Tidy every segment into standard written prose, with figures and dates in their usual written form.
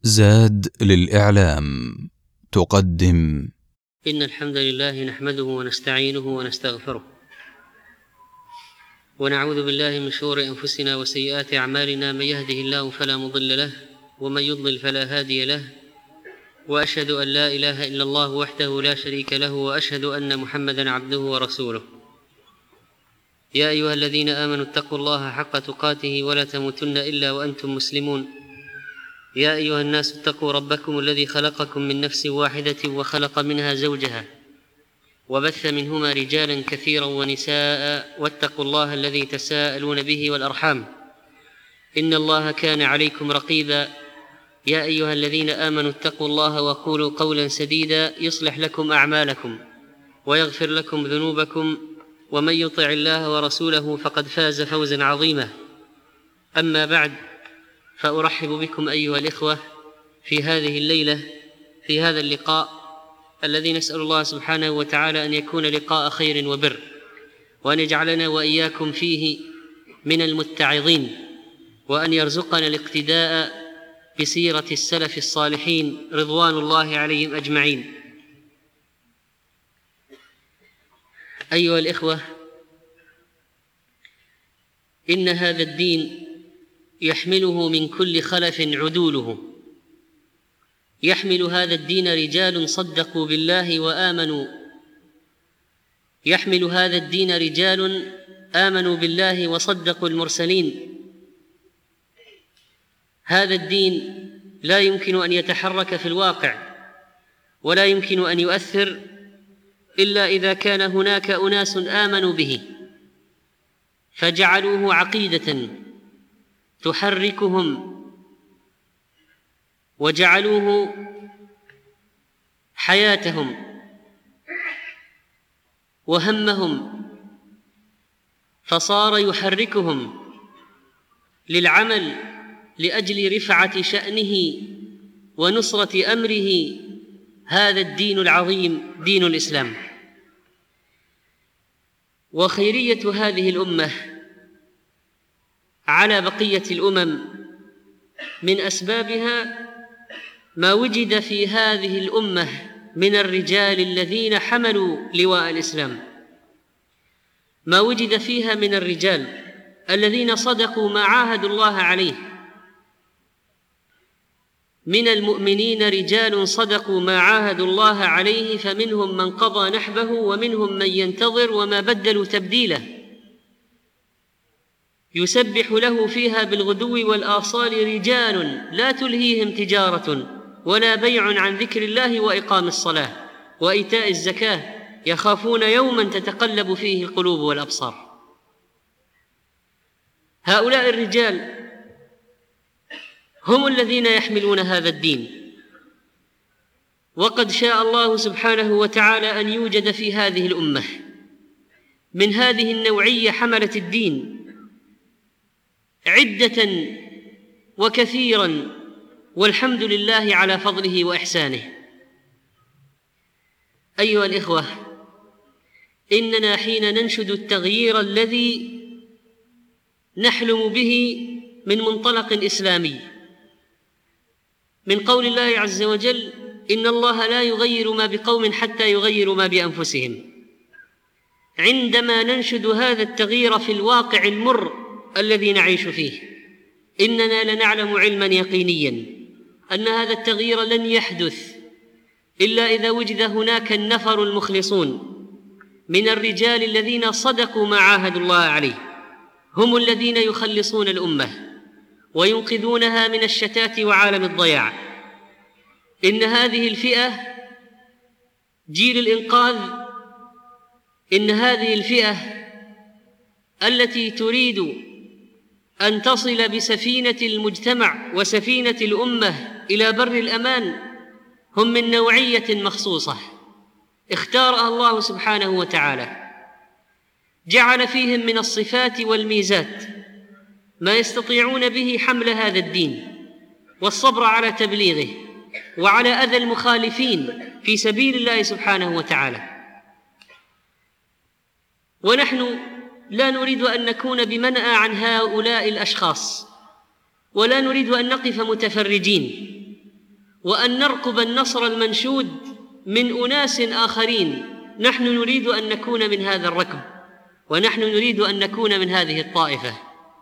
زاد للإعلام تقدم. إن الحمد لله نحمده ونستعينه ونستغفره ونعوذ بالله من شرور أنفسنا وسيئات أعمالنا. من يهده الله فلا مضل له ومن يضلل فلا هادي له، وأشهد أن لا إله إلا الله وحده لا شريك له، وأشهد أن محمدًا عبده ورسوله. يا أيها الذين آمنوا اتقوا الله حق تقاته ولا تموتن إلا وأنتم مسلمون. يا أيها الناس اتقوا ربكم الذي خلقكم من نفس واحدة وخلق منها زوجها وبث منهما رجالا كثيرا ونساء، واتقوا الله الذي تساءلون به والأرحام إن الله كان عليكم رقيبا. يا أيها الذين آمنوا اتقوا الله وقولوا قولا سديدا يصلح لكم أعمالكم ويغفر لكم ذنوبكم، ومن يطع الله ورسوله فقد فاز فوزا عظيما. أما بعد، فأرحب بكم أيها الإخوة في هذه الليلة، في هذا اللقاء الذي نسأل الله سبحانه وتعالى أن يكون لقاء خير وبر، وأن يجعلنا وإياكم فيه من المتعظين، وأن يرزقنا الاقتداء بسيرة السلف الصالحين رضوان الله عليهم أجمعين. أيها الإخوة، إن هذا الدين يحمله من كل خلف عدوله. يحمل هذا الدين رجال صدقوا بالله وآمنوا، يحمل هذا الدين رجال آمنوا بالله وصدقوا المرسلين. هذا الدين لا يمكن أن يتحرك في الواقع ولا يمكن أن يؤثر إلا إذا كان هناك أناس آمنوا به فجعلوه عقيدة تحركهم، وجعلوه حياتهم وهمهم، فصار يحركهم للعمل لأجل رفعة شأنه ونصرة أمره هذا الدين العظيم، دين الإسلام. وخيرية هذه الأمة على بقية الأمم من أسبابها ما وجد في هذه الأمة من الرجال الذين حملوا لواء الإسلام، ما وجد فيها من الرجال الذين صدقوا ما عاهدوا الله عليه. من المؤمنين رجال صدقوا ما عاهدوا الله عليه، فمنهم من قضى نحبه ومنهم من ينتظر وما بدلوا تبديلا. يسبح له فيها بالغدو والآصال رجال لا تلهيهم تجارة ولا بيع عن ذكر الله وإقام الصلاة وإيتاء الزكاة يخافون يوما تتقلب فيه القلوب والأبصار. هؤلاء الرجال هم الذين يحملون هذا الدين، وقد شاء الله سبحانه وتعالى أن يوجد في هذه الأمة من هذه النوعية حملة الدين عدة وكثيرا، والحمد لله على فضله وإحسانه. أيها الإخوة، إننا حين ننشد التغيير الذي نحلم به من منطلق إسلامي، من قول الله عز وجل: إن الله لا يغير ما بقوم حتى يغيروا ما بأنفسهم. عندما ننشد هذا التغيير في الواقع المر الذي نعيش فيه، إننا لنعلم علما يقينيا أن هذا التغيير لن يحدث إلا إذا وجد هناك النفر المخلصون من الرجال الذين صدقوا ما عاهدوا الله عليه، هم الذين يخلصون الأمة وينقذونها من الشتات وعالم الضياع. إن هذه الفئة جيل الإنقاذ، إن هذه الفئة التي تريد أن تصل بسفينة المجتمع وسفينة الأمة إلى بر الأمان، هم من نوعية مخصوصة اختارها الله سبحانه وتعالى، جعل فيهم من الصفات والميزات ما يستطيعون به حمل هذا الدين والصبر على تبليغه وعلى أذى المخالفين في سبيل الله سبحانه وتعالى. ونحن لا نريد أن نكون بمنأى عن هؤلاء الأشخاص، ولا نريد أن نقف متفرجين، وأن نرقب النصر المنشود من أناس آخرين. نحن نريد أن نكون من هذا الركب، ونحن نريد أن نكون من هذه الطائفة.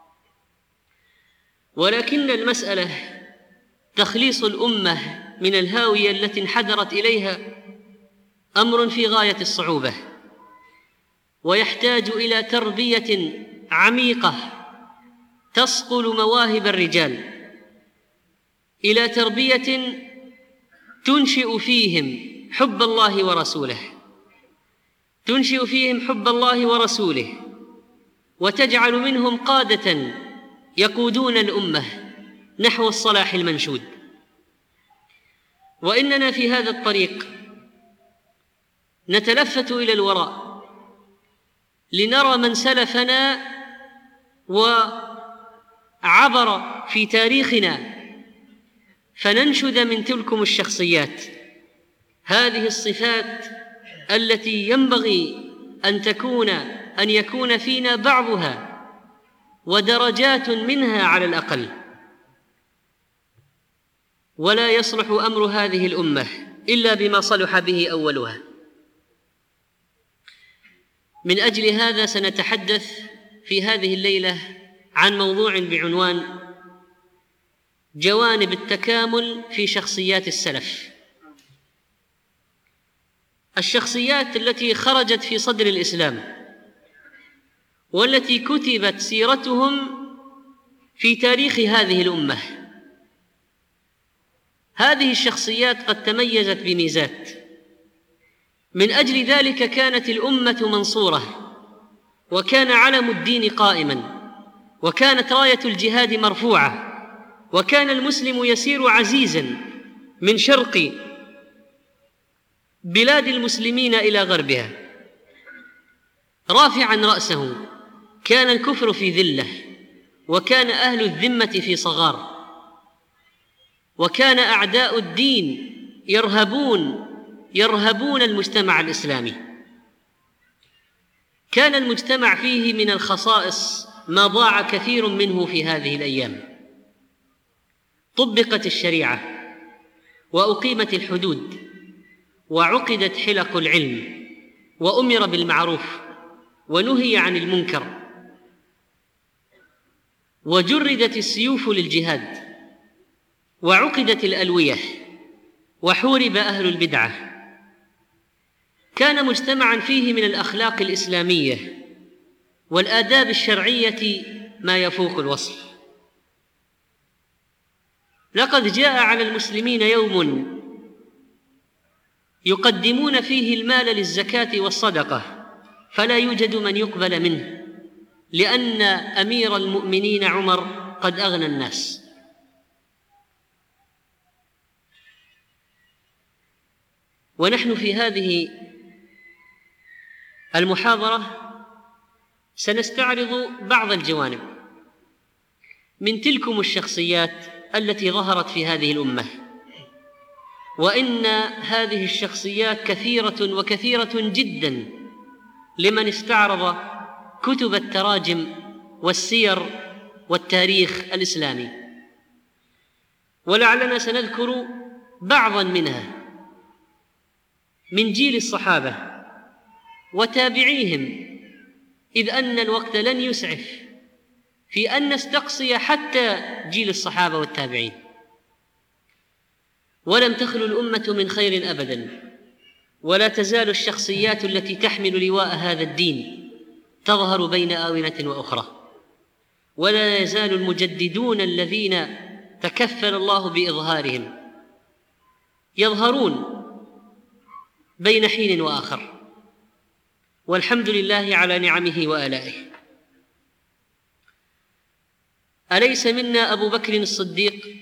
ولكن المسألة تخليص الأمة من الهاوية التي انحدرت إليها أمر في غاية الصعوبة، ويحتاج إلى تربية عميقة تصقل مواهب الرجال، إلى تربية تنشئ فيهم حب الله ورسوله، تنشئ فيهم حب الله ورسوله، وتجعل منهم قادة يقودون الأمة نحو الصلاح المنشود. وإننا في هذا الطريق نتلفت إلى الوراء لنرى من سلفنا وعبر في تاريخنا، فننشد من تلكم الشخصيات هذه الصفات التي ينبغي أن يكون فينا بعضها ودرجات منها على الأقل. ولا يصلح أمر هذه الأمة إلا بما صلح به أولها. من أجل هذا سنتحدث في هذه الليلة عن موضوع بعنوان جوانب التكامل في شخصيات السلف، الشخصيات التي خرجت في صدر الإسلام والتي كتبت سيرتهم في تاريخ هذه الأمة. هذه الشخصيات قد تميزت بميزات، من أجل ذلك كانت الأمة منصورة، وكان علم الدين قائما، وكانت راية الجهاد مرفوعة، وكان المسلم يسير عزيزا من شرق بلاد المسلمين إلى غربها رافعا رأسه. كان الكفر في ذلة، وكان أهل الذمة في صغار، وكان أعداء الدين يرهبون المجتمع الإسلامي. كان المجتمع فيه من الخصائص ما ضاع كثير منه في هذه الأيام. طبقت الشريعة، وأقيمت الحدود، وعقدت حلق العلم، وأمر بالمعروف ونهي عن المنكر، وجردت السيوف للجهاد، وعقدت الألوية، وحورب أهل البدعة. كان مجتمعاً فيه من الأخلاق الإسلامية والآداب الشرعية ما يفوق الوصف. لقد جاء على المسلمين يوم يقدمون فيه المال للزكاة والصدقة فلا يوجد من يقبل منه، لأن أمير المؤمنين عمر قد أغنى الناس. ونحن في هذه المحاضرة سنستعرض بعض الجوانب من تلكم الشخصيات التي ظهرت في هذه الأمة. وإن هذه الشخصيات كثيرة وكثيرة جدا لمن استعرض كتب التراجم والسير والتاريخ الإسلامي، ولعلنا سنذكر بعضا منها من جيل الصحابة وتابعيهم، إذ أن الوقت لن يسعف في أن نستقصي حتى جيل الصحابة والتابعين. ولم تخلو الأمة من خير أبدا، ولا تزال الشخصيات التي تحمل لواء هذا الدين تظهر بين آونة وأخرى، ولا يزال المجددون الذين تكفل الله بإظهارهم يظهرون بين حين وآخر، والحمد لله على نعمه وآلائه. أليس منا أبو بكر الصديق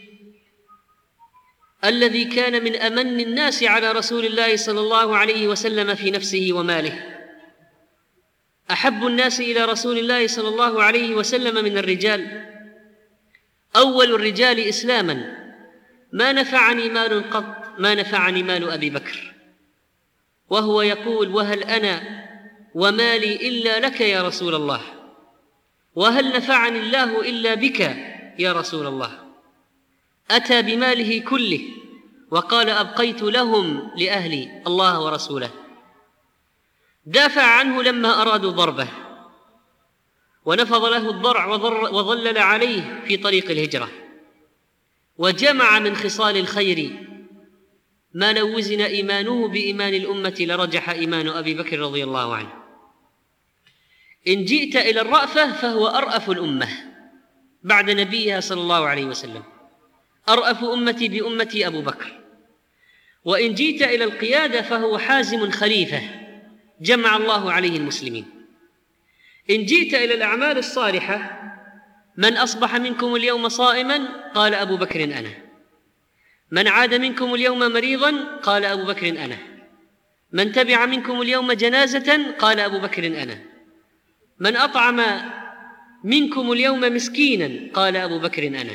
الذي كان من أمن الناس على رسول الله صلى الله عليه وسلم في نفسه وماله، أحب الناس إلى رسول الله صلى الله عليه وسلم من الرجال، أول الرجال إسلاما، ما نفعني مال قط ما نفعني مال أبي بكر، وهو يقول: وهل أنا ومالي إلا لك يا رسول الله، وهل نفعني الله إلا بك يا رسول الله. أتى بماله كله وقال: أبقيت لهم لأهلي الله ورسوله. دافع عنه لما أرادوا ضربه، ونفض له الضرع وظلل عليه في طريق الهجرة، وجمع من خصال الخير ما لو وزن إيمانه بإيمان الأمة لرجح إيمان أبي بكر رضي الله عنه. إن جئت إلى الرأفة فهو أرأف الأمة بعد نبيها صلى الله عليه وسلم، أرأف أمتي بأمتي أبو بكر. وإن جئت إلى القيادة فهو حازم خليفة جمع الله عليه المسلمين. إن جئت إلى الأعمال الصالحة: من أصبح منكم اليوم صائما؟ قال أبو بكر أنا. من عاد منكم اليوم مريضا؟ قال أبو بكر أنا. من تبع منكم اليوم جنازة؟ قال أبو بكر أنا. من أطعم منكم اليوم مسكينا؟ قال أبو بكر أنا.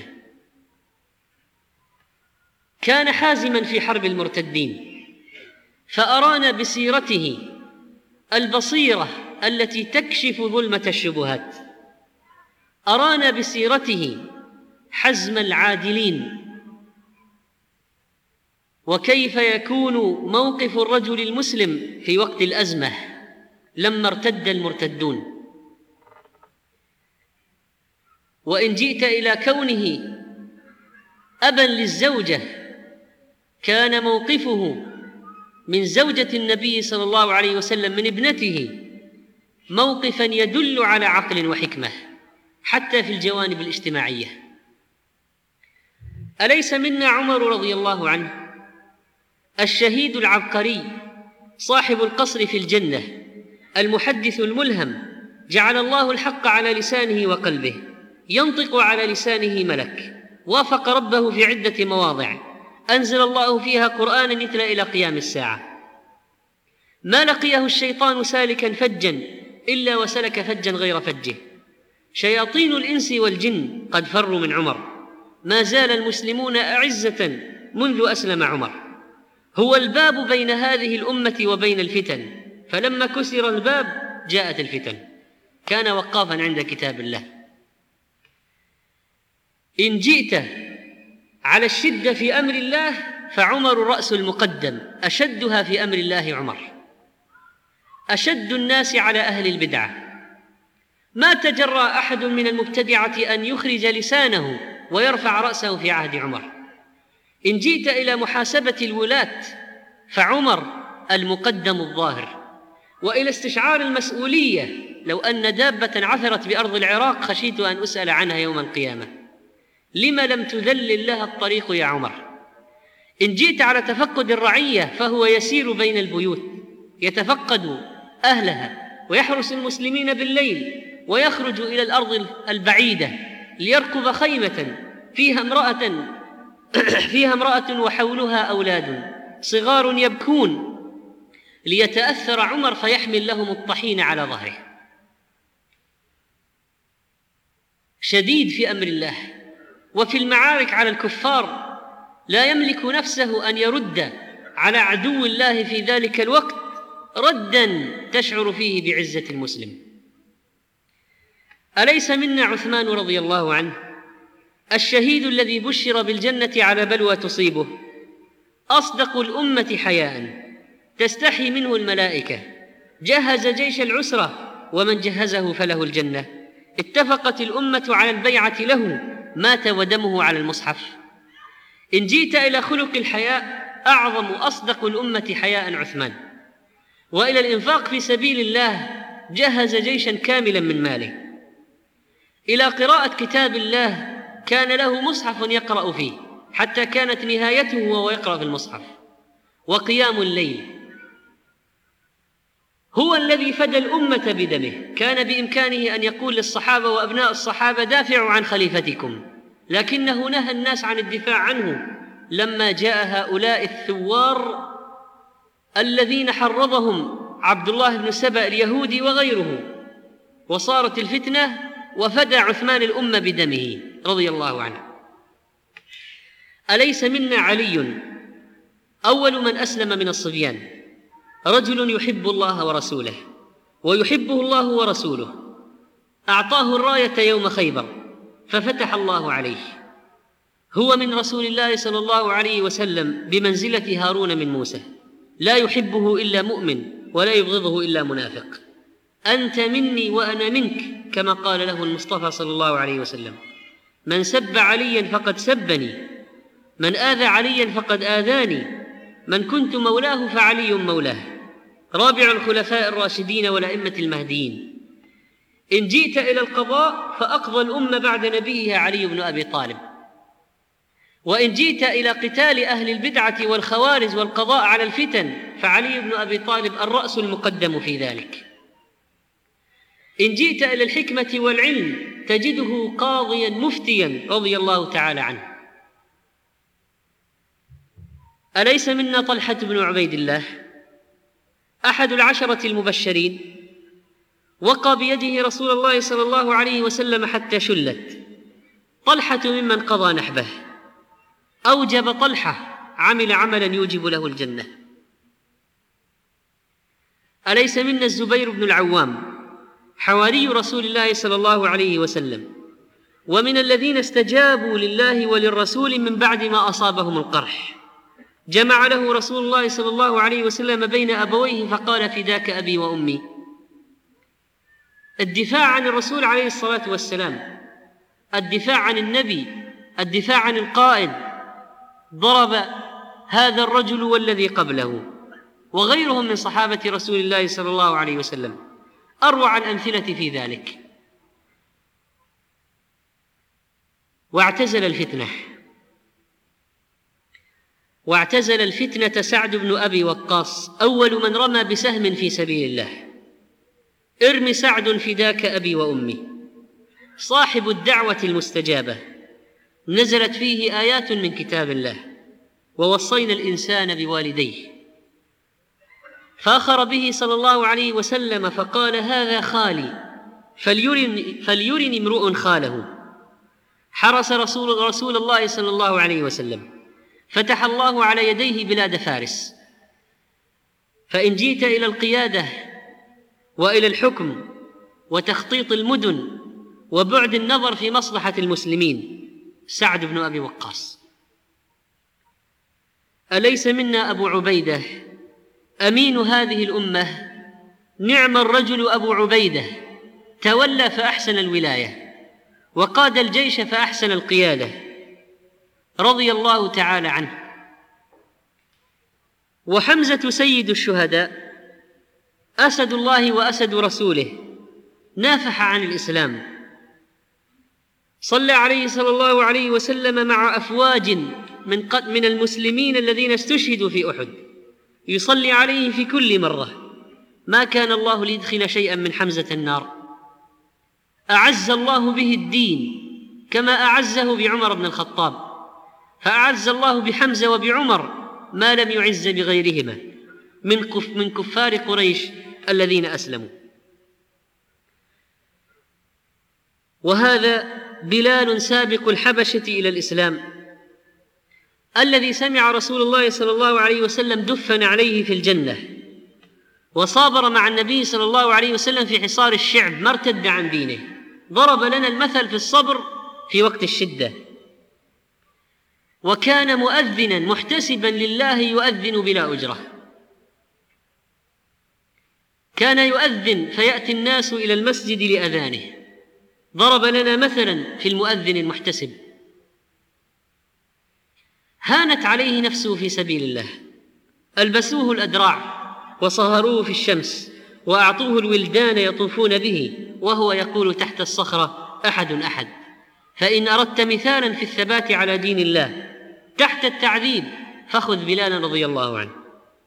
كان حازما في حرب المرتدين، فأرانا بسيرته البصيرة التي تكشف ظلمة الشبهات، أرانا بسيرته حزم العادلين، وكيف يكون موقف الرجل المسلم في وقت الأزمة لما ارتد المرتدون. وإن جئت إلى كونه أبا للزوجة، كان موقفه من زوجة النبي صلى الله عليه وسلم من ابنته موقفاً يدل على عقل وحكمة حتى في الجوانب الاجتماعية. أليس منا عمر رضي الله عنه الشهيد العبقري صاحب القصر في الجنة، المحدث الملهم، جعل الله الحق على لسانه وقلبه، ينطق على لسانه ملك، وافق ربه في عدة مواضع أنزل الله فيها قرآنا يتلى إلى قيام الساعة. ما لقيه الشيطان سالكا فجا إلا وسلك فجا غير فجه. شياطين الإنس والجن قد فروا من عمر، ما زال المسلمون أعزة منذ أسلم عمر. هو الباب بين هذه الأمة وبين الفتن، فلما كسر الباب جاءت الفتن. كان وقافا عند كتاب الله. إن جئت على الشدة في أمر الله فعمر رأس المقدم، أشدها في أمر الله عمر، أشد الناس على أهل البدعة. ما تجرأ أحد من المبتدعة أن يخرج لسانه ويرفع رأسه في عهد عمر. إن جئت إلى محاسبة الولاة فعمر المقدم الظاهر، وإلى استشعار المسؤولية: لو أن دابة عثرت بأرض العراق خشيت أن أسأل عنها يوم القيامة، لما لم تذلل لها الطريق يا عمر. إن جئت على تفقد الرعية فهو يسير بين البيوت، يتفقد أهلها ويحرس المسلمين بالليل، ويخرج إلى الأرض البعيدة ليركب خيمة فيها امرأة وحولها أولاد صغار يبكون، ليتأثر عمر فيحمل لهم الطحين على ظهره. شديد في أمر الله، وفي المعارك على الكفار لا يملك نفسه أن يرد على عدو الله في ذلك الوقت رداً تشعر فيه بعزة المسلم. أليس منا عثمان رضي الله عنه الشهيد الذي بشر بالجنة على بلوى تصيبه، أصدق الأمة حياء تستحي منه الملائكة، جهز جيش العسرة ومن جهزه فله الجنة، اتفقت الأمة على البيعة له، مات ودمه على المصحف. إن جئت إلى خلق الحياء أعظم أصدق الأمة حياء عثمان. وإلى الإنفاق في سبيل الله جهز جيشا كاملا من ماله. إلى قراءة كتاب الله كان له مصحف يقرأ فيه حتى كانت نهايته وهو يقرأ في المصحف. وقيام الليل. هو الذي فدى الأمة بدمه، كان بإمكانه أن يقول للصحابة وأبناء الصحابة: دافعوا عن خليفتكم، لكنه نهى الناس عن الدفاع عنه لما جاء هؤلاء الثوار الذين حرضهم عبد الله بن سبأ اليهودي وغيره، وصارت الفتنة، وفدى عثمان الأمة بدمه رضي الله عنه. أليس منا علي أول من أسلم من الصبيان، رجل يحب الله ورسوله ويحبه الله ورسوله، أعطاه الراية يوم خيبر ففتح الله عليه. هو من رسول الله صلى الله عليه وسلم بمنزلة هارون من موسى، لا يحبه إلا مؤمن ولا يبغضه إلا منافق. أنت مني وأنا منك، كما قال له المصطفى صلى الله عليه وسلم: من سب عليا فقد سبني، من آذى عليا فقد آذاني، من كنت مولاه فعلي مولاه. رابع الخلفاء الراشدين والأئمة المهديين. إن جئت إلى القضاء فأقضى الأمة بعد نبيها علي بن أبي طالب، وإن جئت إلى قتال أهل البدعة والخوارج والقضاء على الفتن فعلي بن أبي طالب الرأس المقدم في ذلك. إن جئت إلى الحكمة والعلم تجده قاضيا مفتيا رضي الله تعالى عنه. أليس منا طلحة بن عبيد الله أحد العشرة المبشرين؟ وقى بيده رسول الله صلى الله عليه وسلم حتى شلت. طلحة ممن قضى نحبه، أوجب طلحة، عمل عملا يوجب له الجنة. أليس منا الزبير بن العوام حواري رسول الله صلى الله عليه وسلم، ومن الذين استجابوا لله وللرسول من بعد ما أصابهم القرح؟ جمع له رسول الله صلى الله عليه وسلم بين أبويه فقال: فداك أبي وأمي. الدفاع عن الرسول عليه الصلاة والسلام، الدفاع عن النبي، الدفاع عن القائد، ضرب هذا الرجل والذي قبله وغيرهم من صحابة رسول الله صلى الله عليه وسلم أروع الأمثلة في ذلك. واعتزل الفتنة سعد بن أبي وقاص، أول من رمى بسهم في سبيل الله. ارم سعد فداك أبي وأمي. صاحب الدعوة المستجابة، نزلت فيه آيات من كتاب الله: ووصينا الإنسان بوالديه. فأخر به صلى الله عليه وسلم فقال: هذا خالي فليرني امرؤ خاله. حرس رسول الله صلى الله عليه وسلم، فتح الله على يديه بلاد فارس. فإن جئت إلى القيادة وإلى الحكم وتخطيط المدن وبعد النظر في مصلحة المسلمين، سعد بن أبي وقاص. أليس منا أبو عبيدة أمين هذه الأمة؟ نعم الرجل أبو عبيدة، تولى فأحسن الولاية، وقاد الجيش فأحسن القيادة، رضي الله تعالى عنه. وحمزة سيد الشهداء، أسد الله وأسد رسوله، نافح عن الإسلام. صلى عليه صلى الله عليه وسلم مع أفواج من المسلمين الذين استشهدوا في أحد، يصلي عليه في كل مرة. ما كان الله ليدخل شيئا من حمزة النار. أعز الله به الدين كما أعزه بعمر بن الخطاب، فأعز الله بحمزة وبعمر ما لم يعز بغيرهما من كفار قريش الذين أسلموا. وهذا بلال سابق الحبشة إلى الإسلام، الذي سمع رسول الله صلى الله عليه وسلم دفن عليه في الجنة، وصابر مع النبي صلى الله عليه وسلم في حصار الشعب، ما ارتد عن دينه. ضرب لنا المثل في الصبر في وقت الشدة. وكان مؤذنا محتسبا لله، يؤذن بلا أجرة. كان يؤذن فيأتي الناس إلى المسجد لأذانه. ضرب لنا مثلا في المؤذن المحتسب. هانت عليه نفسه في سبيل الله، ألبسوه الأدراع وصهروه في الشمس وأعطوه الولدان يطوفون به، وهو يقول تحت الصخرة: أحد أحد. فإن أردت مثالا في الثبات على دين الله تحت التعذيب فخذ بلالا رضي الله عنه.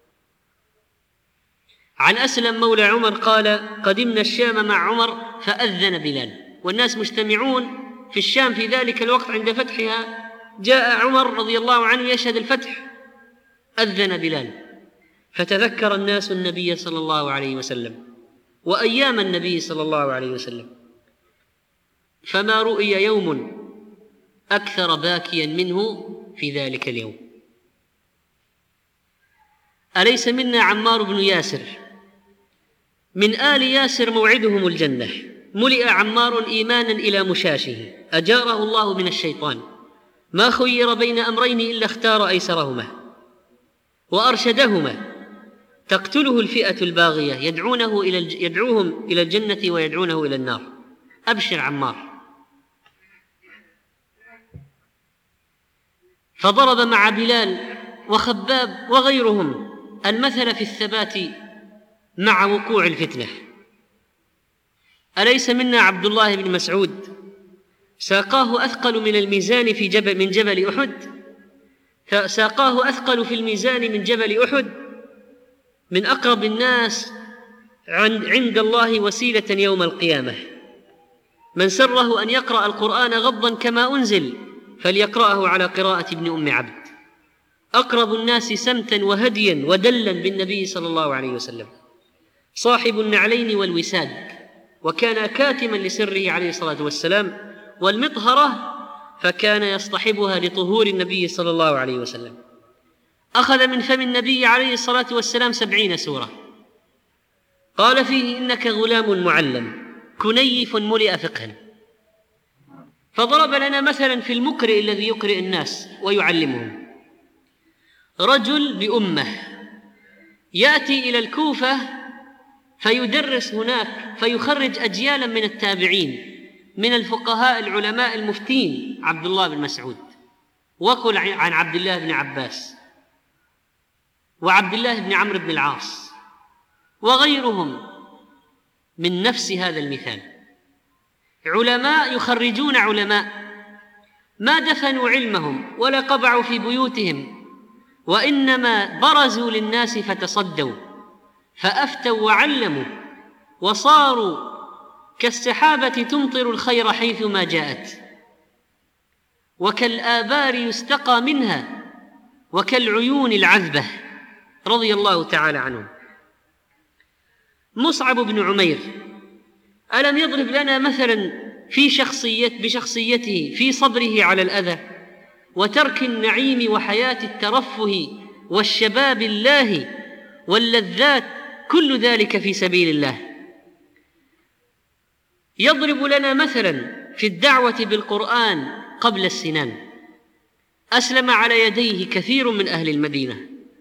عن أسلم مولى عمر قال: قدمنا الشام مع عمر فأذن بلال، والناس مجتمعون في الشام في ذلك الوقت عند فتحها. جاء عمر رضي الله عنه يشهد الفتح، أذن بلال، فتذكر الناس النبي صلى الله عليه وسلم وأيام النبي صلى الله عليه وسلم، فما رؤي يوم أكثر باكيا منه في ذلك اليوم. أليس منا عمار بن ياسر؟ من آل ياسر موعدهم الجنة. ملئ عمار إيمانا إلى مشاشه، أجاره الله من الشيطان. ما خير بين أمرين إلا اختار أيسرهما وأرشدهما. تقتله الفئة الباغية يدعوهم إلى الجنة ويدعونه إلى النار. أبشر عمار. فضرب مع بلال وخباب وغيرهم المثل في الثبات مع وقوع الفتنة. أليس منا عبد الله بن مسعود ساقاه أثقل من الميزان من جبل أحد؟ ساقاه أثقل في الميزان من جبل أحد، من أقرب الناس عند الله وسيلة يوم القيامة. من سره أن يقرأ القرآن غضا كما أنزل فليقرأه على قراءة ابن أم عبد. أقرب الناس سمتا وهديا ودلا بالنبي صلى الله عليه وسلم، صاحب النعلين والوساد، وكان كاتما لسره عليه الصلاة والسلام، والمطهرة فكان يصطحبها لطهور النبي صلى الله عليه وسلم. أخذ من فم النبي عليه الصلاة والسلام 70 سورة، قال فيه: إنك غلام معلم كنيف ملئ فقها. فضرب لنا مثلا في المقرئ الذي يقرئ الناس ويعلمهم. رجل بأمة يأتي إلى الكوفة فيدرس هناك، فيخرج أجيالا من التابعين من الفقهاء العلماء المفتين، عبد الله بن مسعود، وقل عن عبد الله بن عباس وعبد الله بن عمرو بن العاص وغيرهم من نفس هذا المثال. علماء يخرجون علماء ما دفنوا علمهم ولا قبعوا في بيوتهم، وإنما برزوا للناس فتصدوا فأفتوا وعلموا، وصاروا كالسحابة تمطر الخير حيثما جاءت، وكالآبار يستقى منها، وكالعيون العذبة، رضي الله تعالى عنهم. مصعب بن عمير ألم يضرب لنا مثلا بشخصيته في صبره على الأذى وترك النعيم وحياة الترفه والشباب الله واللذات، كل ذلك في سبيل الله. يضرب لنا مثلا في الدعوة بالقرآن قبل السنان. أسلم على يديه كثير من أهل المدينة،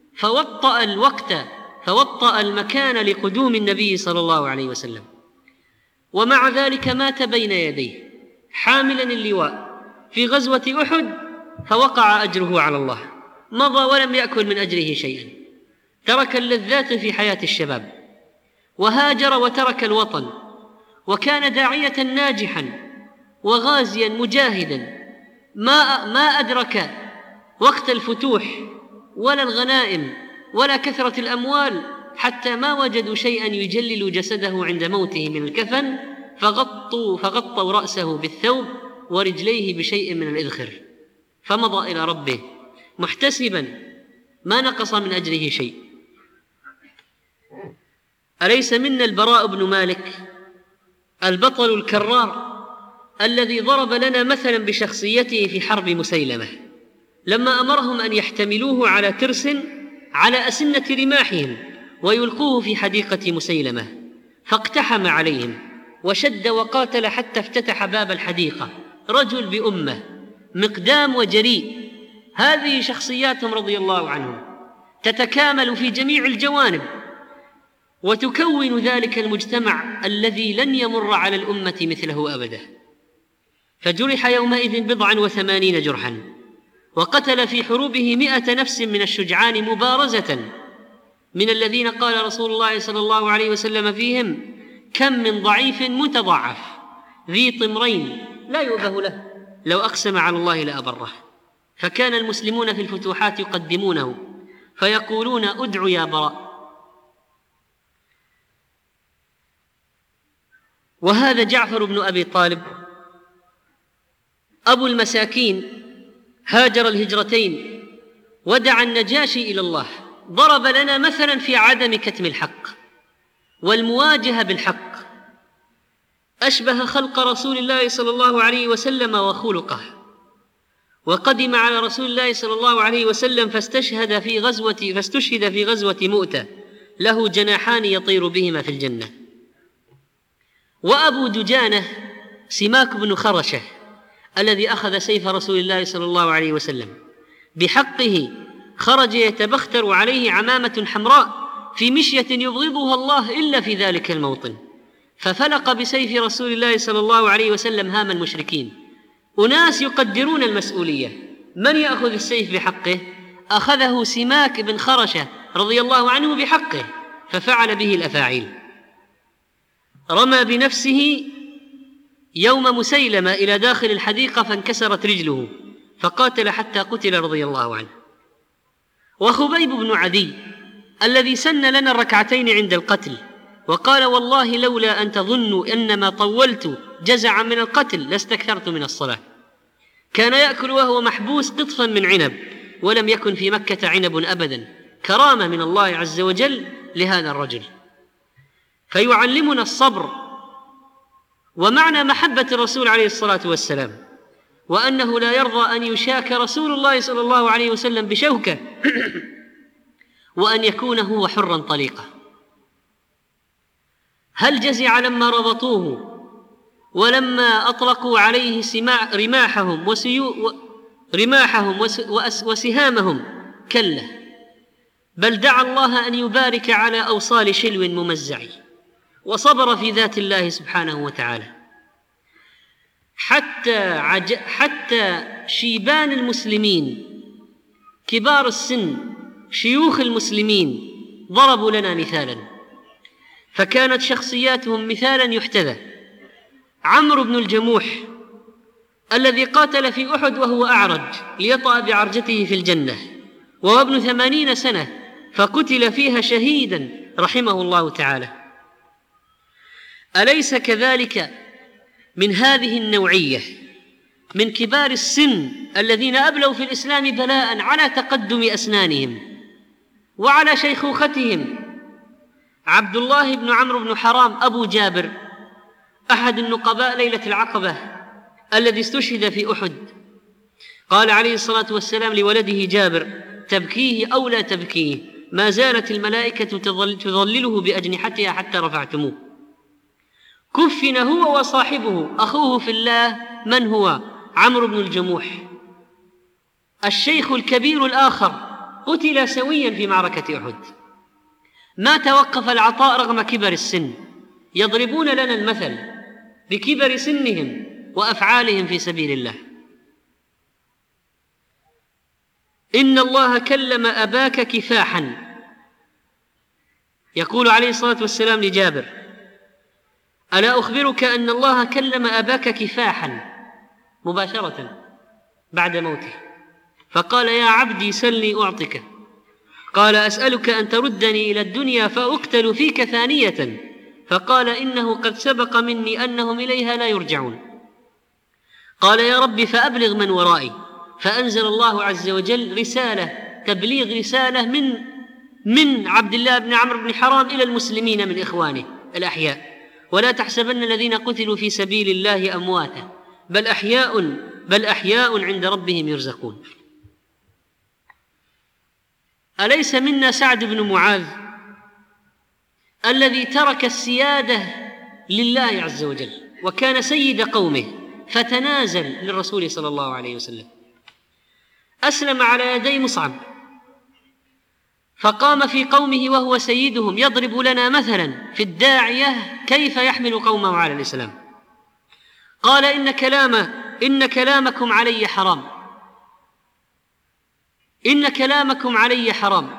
فوطأ المكان لقدوم النبي صلى الله عليه وسلم، ومع ذلك مات بين يديه حاملا اللواء في غزوة أحد، فوقع أجره على الله، مضى ولم يأكل من أجره شيئا، ترك اللذات في حياة الشباب، وهاجر وترك الوطن، وكان داعية ناجحا وغازيا مجاهدا، ما أدرك وقت الفتوح ولا الغنائم ولا كثرة الأموال، حتى ما وجدوا شيئا يجلل جسده عند موته من الكفن، فغطوا رأسه بالثوب ورجليه بشيء من الإذخر، فمضى إلى ربه محتسبا ما نقص من أجره شيء. أليس منا البراء بن مالك البطل الكرار الذي ضرب لنا مثلا بشخصيته في حرب مسيلمة، لما أمرهم أن يحتملوه على ترس على أسنة رماحهم ويلقوه في حديقة مسيلمة، فاقتحم عليهم وشد وقاتل حتى افتتح باب الحديقة. رجل بأمة، مقدام وجريء. هذه شخصياتهم رضي الله عنهم، تتكامل في جميع الجوانب وتكون ذلك المجتمع الذي لن يمر على الأمة مثله أبدا. فجرح يومئذ 87 جرحا، وقتل في حروبه 100 نفس من الشجعان مبارزة، من الذين قال رسول الله صلى الله عليه وسلم فيهم: كم من ضعيف متضعف ذي طمرين لا يؤبه له، لو أقسم على الله لأبره. فكان المسلمون في الفتوحات يقدمونه فيقولون: ادع يا براء. وهذا جعفر بن أبي طالب أبو المساكين، هاجر الهجرتين ودعا النجاشي إلى الله، ضرب لنا مثلا في عدم كتم الحق والمواجهة بالحق، أشبه خلق رسول الله صلى الله عليه وسلم وخلقه، وقدم على رسول الله صلى الله عليه وسلم فاستشهد في غزوة مؤتة، له جناحان يطير بهما في الجنة. وأبو دجانة سماك بن خرشة الذي أخذ سيف رسول الله صلى الله عليه وسلم بحقه خرج يتبختر عليه عمامة حمراء في مشية يبغضها الله إلا في ذلك الموطن، ففلق بسيف رسول الله صلى الله عليه وسلم هام المشركين. أناس يقدرون المسؤولية، من يأخذ السيف بحقه؟ أخذه سماك بن خرشة رضي الله عنه بحقه، ففعل به الأفاعيل. رمى بنفسه يوم مسيلمة إلى داخل الحديقة فانكسرت رجله، فقاتل حتى قتل رضي الله عنه. وخبيب بن عدي الذي سن لنا الركعتين عند القتل وقال: والله لولا أن تظنوا أنما طولت جزعا من القتل لاستكثرت من الصلاة. كان يأكل وهو محبوس قطفا من عنب، ولم يكن في مكة عنب أبدا، كرامة من الله عز وجل لهذا الرجل. فيعلمنا الصبر ومعنى محبة الرسول عليه الصلاة والسلام، وأنه لا يرضى أن يشاك رسول الله صلى الله عليه وسلم بشوكة وأن يكون هو حرا طليقا. هل جزع لما ربطوه ولما أطلقوا عليه رماحهم وسهامهم؟ كلا، بل دعا الله أن يبارك على أوصال شلو ممزع، وصبر في ذات الله سبحانه وتعالى حتى شيبان المسلمين كبار السن شيوخ المسلمين ضربوا لنا مثالا، فكانت شخصياتهم مثالا يحتذى. عمرو بن الجموح الذي قاتل في أحد وهو أعرج ليطأ بعرجته في الجنة، وهو ابن 80 سنة، فقتل فيها شهيدا رحمه الله تعالى. أليس كذلك من هذه النوعية من كبار السن الذين أبلوا في الإسلام بلاء على تقدم أسنانهم وعلى شيخوختهم؟ عبد الله بن عمرو بن حرام أبو جابر أحد النقباء ليلة العقبة الذي استشهد في أحد، قال عليه الصلاة والسلام لولده جابر: تبكيه أو لا تبكيه، ما زالت الملائكة تظلله بأجنحتها حتى رفعتموه. كفن هو وصاحبه أخوه في الله، من هو؟ عمرو بن الجموح. الشيخ الكبير الآخر قتل سويا في معركة أحد. ما توقف العطاء رغم كبر السن، يضربون لنا المثل بكبر سنهم وأفعالهم في سبيل الله. إن الله كلم أباك كفاحا، يقول عليه الصلاة والسلام لجابر: ألا أخبرك أن الله كلم أباك كفاحا مباشرة بعد موته، فقال: يا عبدي سلني أعطك. قال: أسألك أن تردني إلى الدنيا فأقتل فيك ثانية، فقال: إنه قد سبق مني أنهم إليها لا يرجعون. قال: يا رب فأبلغ من ورائي. فأنزل الله عز وجل رسالة، تبليغ رسالة من عبد الله بن عمرو بن حرام إلى المسلمين من إخوانه الأحياء: ولا تحسبن الذين قتلوا في سبيل الله أمواتا بل أحياء عند ربهم يرزقون. أليس منا سعد بن معاذ الذي ترك السيادة لله عز وجل وكان سيد قومه فتنازل للرسول صلى الله عليه وسلم؟ أسلم على يدي مصعب، فقام في قومه وهو سيدهم يضرب لنا مثلا في الداعية كيف يحمل قومه على الإسلام. قال: إن كلامكم علي حرام، إن كلامكم علي حرام،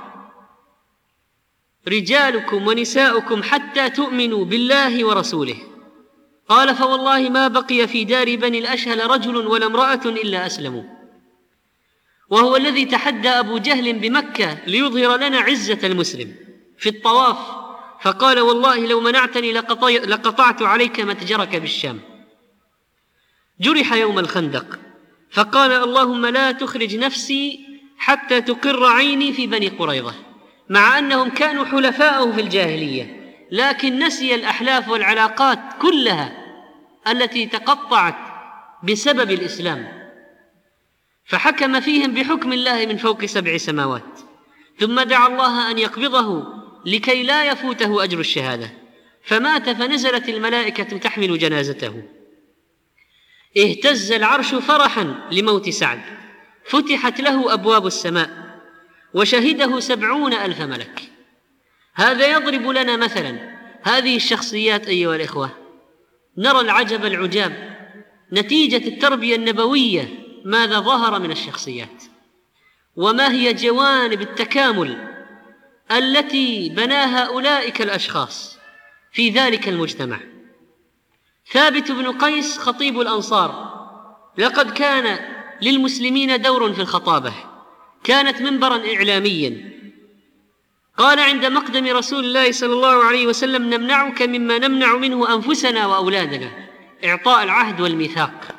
رجالكم ونساؤكم حتى تؤمنوا بالله ورسوله. قال: فوالله ما بقي في دار بني الأشهل رجل ولا امرأة إلا أسلموا. وهو الذي تحدى أبو جهل بمكة ليظهر لنا عزة المسلم في الطواف، فقال: والله لو منعتني لقطعت عليك متجرك بالشام. جرح يوم الخندق فقال: اللهم لا تخرج نفسي حتى تقر عيني في بني قريظة، مع أنهم كانوا حلفاءه في الجاهلية، لكن نسي الأحلاف والعلاقات كلها التي تقطعت بسبب الإسلام، فحكم فيهم بحكم الله من فوق 7 سماوات، ثم دعا الله أن يقبضه لكي لا يفوته أجر الشهادة، فمات فنزلت الملائكة تحمل جنازته. اهتز العرش فرحا لموت سعد، فتحت له أبواب السماء وشهده 70,000 ملك. هذا يضرب لنا مثلا هذه الشخصيات أيها الإخوة، نرى العجب العجاب نتيجة التربية النبوية ماذا ظهر من الشخصيات، وما هي جوانب التكامل التي بناها أولئك الأشخاص في ذلك المجتمع. ثابت بن قيس خطيب الأنصار، لقد كان للمسلمين دور في الخطابة، كانت منبرا إعلاميا. قال عند مقدم رسول الله صلى الله عليه وسلم: نمنعك مما نمنع منه أنفسنا وأولادنا، إعطاء العهد والميثاق.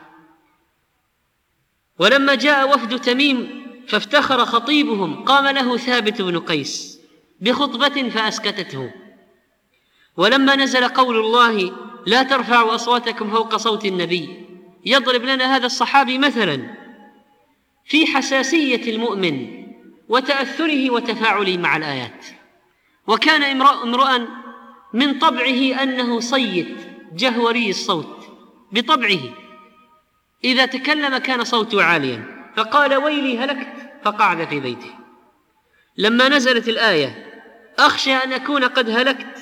ولما جاء وفد تميم فافتخر خطيبهم قام له ثابت بن قيس بخطبة فأسكتته. ولما نزل قول الله: لا ترفعوا أصواتكم فوق صوت النبي، يضرب لنا هذا الصحابي مثلا في حساسية المؤمن وتأثره وتفاعله مع الآيات. وكان امرؤا من طبعه أنه صيت جهوري الصوت بطبعه، إذا تكلم كان صوته عاليا، فقال: ويلي هلكت، فقعد في بيته. لما نزلت الآية: أخشى أن أكون قد هلكت،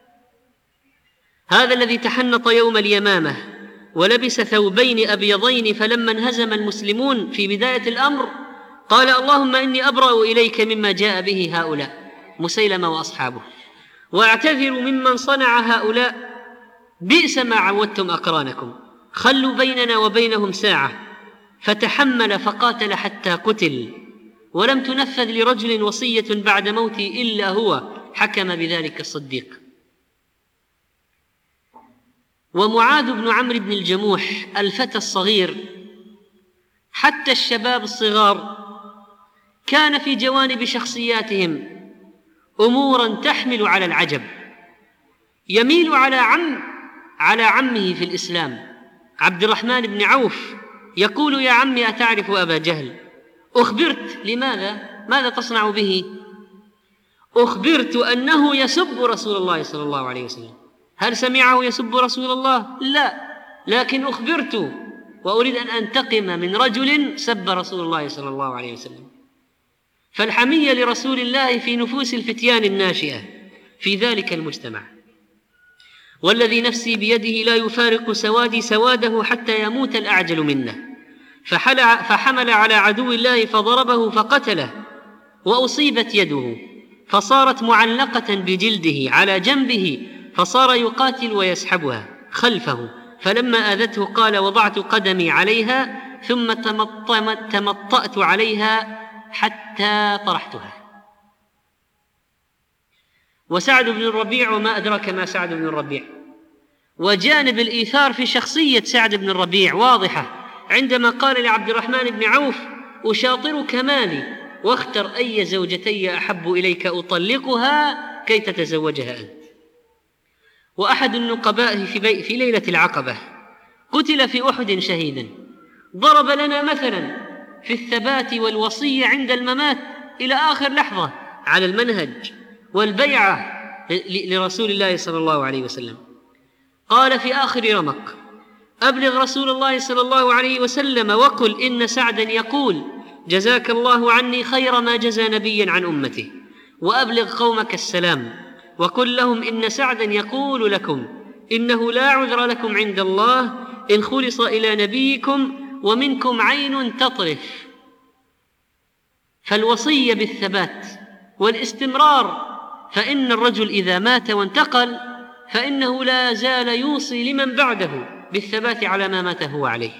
هذا الذي تحنط يوم اليمامة ولبس ثوبين أبيضين، فلما انهزم المسلمون في بداية الأمر قال: اللهم إني أبرأ إليك مما جاء به هؤلاء مسيلمة وأصحابه، وأعتذر ممن صنع هؤلاء، بئس ما عودتم أقرانكم، خلوا بيننا وبينهم ساعة. فتحمل فقاتل حتى قتل، ولم تنفذ لرجل وصية بعد موته إلا هو حكم بذلك الصديق. ومعاذ بن عمرو بن الجموح الفتى الصغير، حتى الشباب الصغار كان في جوانب شخصياتهم أمورا تحمل على العجب. يميل على عمه في الإسلام عبد الرحمن بن عوف، يقول: يا عمي أتعرف أبا جهل؟ أخبرت. لماذا؟ ماذا تصنع به؟ أخبرت أنه يسب رسول الله صلى الله عليه وسلم. هل سمعه يسب رسول الله؟ لا، لكن أخبرت وأريد أن أنتقم من رجل سب رسول الله صلى الله عليه وسلم. فالحمية لرسول الله في نفوس الفتيان الناشئة في ذلك المجتمع. والذي نفسي بيده لا يفارق سوادي سواده حتى يموت الأعجل منه. فحمل على عدو الله فضربه فقتله، وأصيبت يده فصارت معلقة بجلده على جنبه، فصار يقاتل ويسحبها خلفه، فلما آذته قال: وضعت قدمي عليها ثم تمطأت عليها حتى طرحتها. وسعد بن الربيع، وما أدرك ما سعد بن الربيع. وجانب الإيثار في شخصية سعد بن الربيع واضحة عندما قال لعبد الرحمن بن عوف: أشاطرك مالي، واختر أي زوجتي أحب إليك أطلقها كي تتزوجها أنت. وأحد النقباء في ليلة العقبة قتل في أحد شهيدا، ضرب لنا مثلا في الثبات والوصية عند الممات إلى آخر لحظة على المنهج والبيعة لرسول الله صلى الله عليه وسلم. قال في آخر رمق: أبلغ رسول الله صلى الله عليه وسلم وقل إن سعدا يقول: جزاك الله عني خير ما جزى نبيا عن أمته، وأبلغ قومك السلام، وقل لهم إن سعدا يقول لكم إنه لا عذر لكم عند الله إن خلص إلى نبيكم ومنكم عين تطرف. فالوصية بالثبات والاستمرار، فإن الرجل إذا مات وانتقل فإنه لا زال يوصي لمن بعده بالثبات على ما مات هو عليه.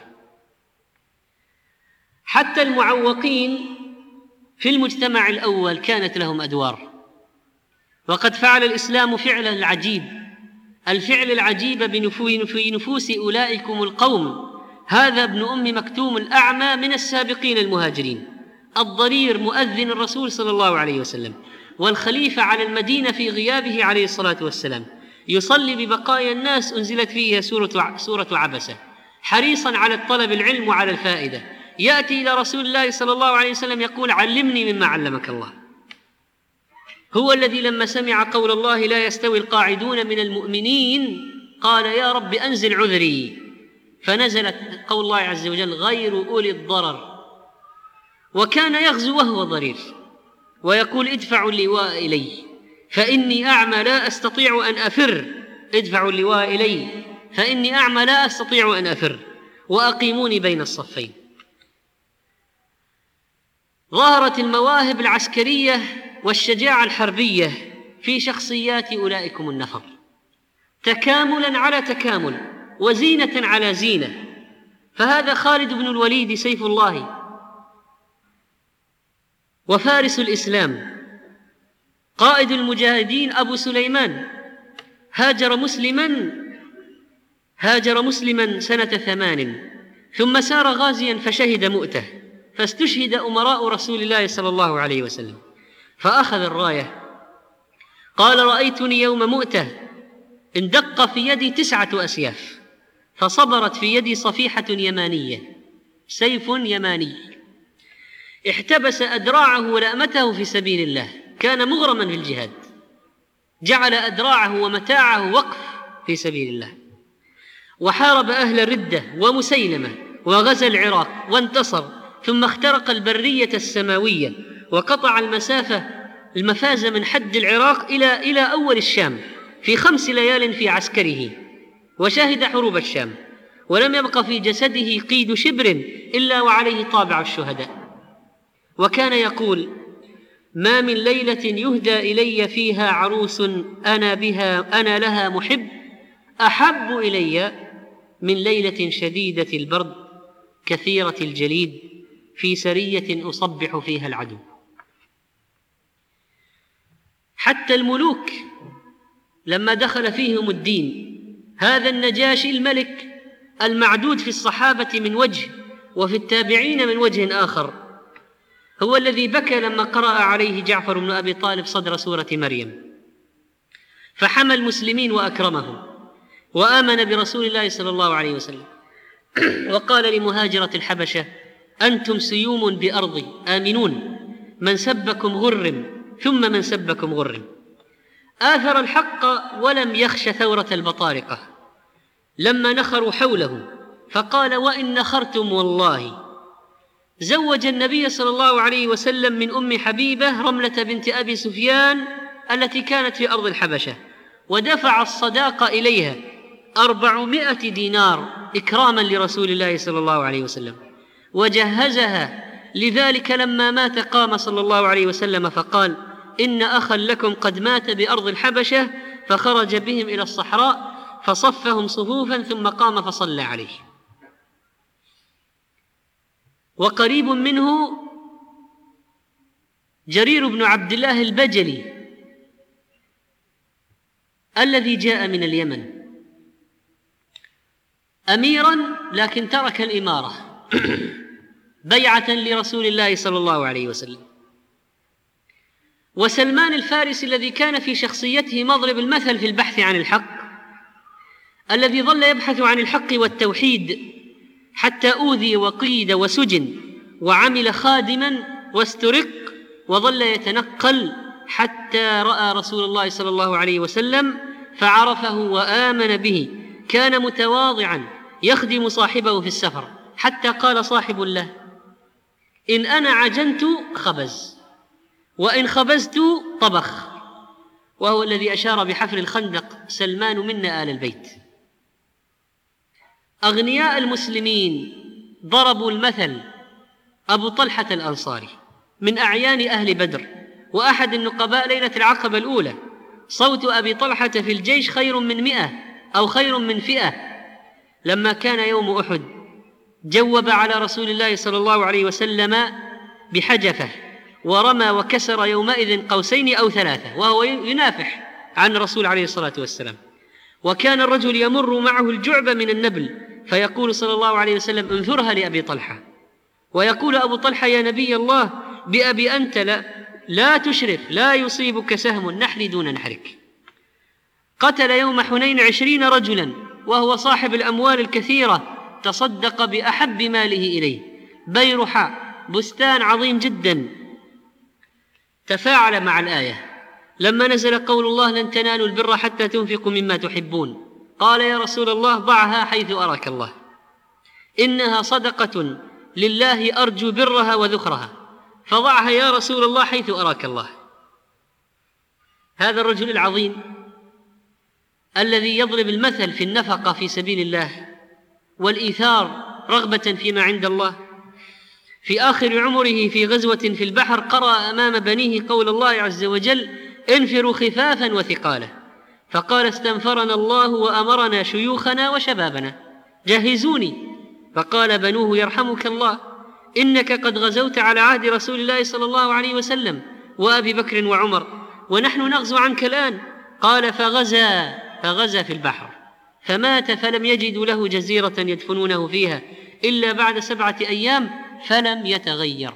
حتى المعوقين في المجتمع الأول كانت لهم أدوار، وقد فعل الإسلام فعلا العجيب، الفعل العجيب في نفوس أولئكم القوم. هذا ابن أم مكتوم الأعمى من السابقين المهاجرين، الضرير مؤذن الرسول صلى الله عليه وسلم، والخليفة على المدينة في غيابه عليه الصلاة والسلام، يصلي ببقايا الناس أنزلت فيها سورة عبسة، حريصا على الطلب العلم وعلى الفائدة، يأتي إلى رسول الله صلى الله عليه وسلم يقول: علمني مما علمك الله. هو الذي لما سمع قول الله: لا يستوي القاعدون من المؤمنين، قال: يا رب أنزل عذري، فنزلت قول الله عز وجل: غير أولي الضرر. وكان يغزو وهو ضرير ويقول: ادفعوا اللواء إلي فإني أعمى لا أستطيع أن أفر، ادفعوا اللواء إلي فإني أعمى لا أستطيع أن أفر، وأقيموني بين الصفين. ظهرت المواهب العسكرية والشجاعة الحربية في شخصيات أولئكم النفر، تكاملا على تكامل وزينة على زينة. فهذا خالد بن الوليد سيف الله وفارس الإسلام، قائد المجاهدين أبو سليمان، هاجر مسلما سنة 8، ثم سار غازيا فشهد مؤتة، فاستشهد أمراء رسول الله صلى الله عليه وسلم، فأخذ الراية. قال: رأيتني يوم مؤتة اندق في يدي 9 أسياف، فصبرت في يدي صفيحة يمانية، سيف يماني، احتبس أدراعه ولأمته في سبيل الله، كان مغرما في الجهاد، جعل أدراعه ومتاعه وقف في سبيل الله، وحارب أهل الردة ومسيلمة، وغزا العراق وانتصر، ثم اخترق البرية السماوية وقطع المفاز من حد العراق إلى أول الشام في 5 ليال في عسكره، وشهد حروب الشام، ولم يبق في جسده قيد شبر إلا وعليه طابع الشهداء. وكان يقول: ما من ليلة يهدى إلي فيها عروس أنا لها محب أحب إلي من ليلة شديدة البرد كثيرة الجليد في سرية أصبح فيها العدو. حتى الملوك لما دخل فيهم الدين، هذا النجاشي الملك المعدود في الصحابة من وجه وفي التابعين من وجه آخر، هو الذي بكى لما قرأ عليه جعفر بن أبي طالب صدر سورة مريم، فحمى المسلمين وأكرمهم وآمن برسول الله صلى الله عليه وسلم، وقال لمهاجرة الحبشة: أنتم سيوم بأرضي آمنون، من سبكم غرم ثم من سبكم غرم. آثر الحق ولم يخش ثورة البطارقة لما نخروا حوله، فقال: وإن نخرتم والله. زوج النبي صلى الله عليه وسلم من أم حبيبة رملة بنت أبي سفيان التي كانت في أرض الحبشة، ودفع الصداقة إليها 400 دينار إكراما لرسول الله صلى الله عليه وسلم، وجهزها لذلك لما مات قام صلى الله عليه وسلم فقال: إن أخا لكم قد مات بأرض الحبشة، فخرج بهم إلى الصحراء فصفهم صفوفا ثم قام فصلى عليه. وقريب منه جرير بن عبد الله البجلي الذي جاء من اليمن أميرا لكن ترك الإمارة بيعة لرسول الله صلى الله عليه وسلم. وسلمان الفارسي الذي كان في شخصيته مضرب المثل في البحث عن الحق، الذي ظل يبحث عن الحق والتوحيد حتى أوذي وقيد وسجن، وعمل خادما واسترق، وظل يتنقل حتى رأى رسول الله صلى الله عليه وسلم فعرفه وآمن به. كان متواضعا يخدم صاحبه في السفر، حتى قال صاحب له: إن أنا عجنت خبز، وإن خبزت طبخ. وهو الذي أشار بحفر الخندق: سلمان منا آل البيت. أغنياء المسلمين ضربوا المثل أبو طلحة الأنصاري من أعيان أهل بدر، وأحد النقباء ليلة العقبة الأولى: صوت أبي طلحة في الجيش خير من 100 أو خير من 100. لما كان يوم أحد جوب على رسول الله صلى الله عليه وسلم بحجفه، ورمى وكسر يومئذ قوسين أو 3، وهو ينافح عن الرسول عليه الصلاة والسلام. وكان الرجل يمر معه الجعبة من النبل، فيقول صلى الله عليه وسلم: انثرها لأبي طلحة. ويقول أبو طلحة: يا نبي الله، بأبي أنت لا تشرف، لا يصيبك سهم، نحري دون نحرك. قتل يوم حنين 20 رجلا، وهو صاحب الأموال الكثيرة، تصدق بأحب ماله إليه، بيرحاء، بستان عظيم جدا. تفاعل مع الآية لما نزل قول الله: لن تنالوا البر حتى تنفقوا مما تحبون. قال: يا رسول الله، ضعها حيث أراك الله. إنها صدقة لله أرجو برها وذخرها، فضعها يا رسول الله حيث أراك الله. هذا الرجل العظيم الذي يضرب المثل في النفقة في سبيل الله والإيثار رغبة فيما عند الله، في آخر عمره في غزوة في البحر قرأ أمام بنيه قول الله عز وجل: انفروا خفافا وثقالا، فقال: استنفرنا الله وأمرنا شيوخنا وشبابنا جهزوني، فقال بنوه: يرحمك الله، إنك قد غزوت على عهد رسول الله صلى الله عليه وسلم وأبي بكر وعمر، ونحن نغزو عنك الآن. قال: فغزا في البحر فمات، فلم يجدوا له جزيرة يدفنونه فيها إلا بعد 7 أيام فلم يتغير.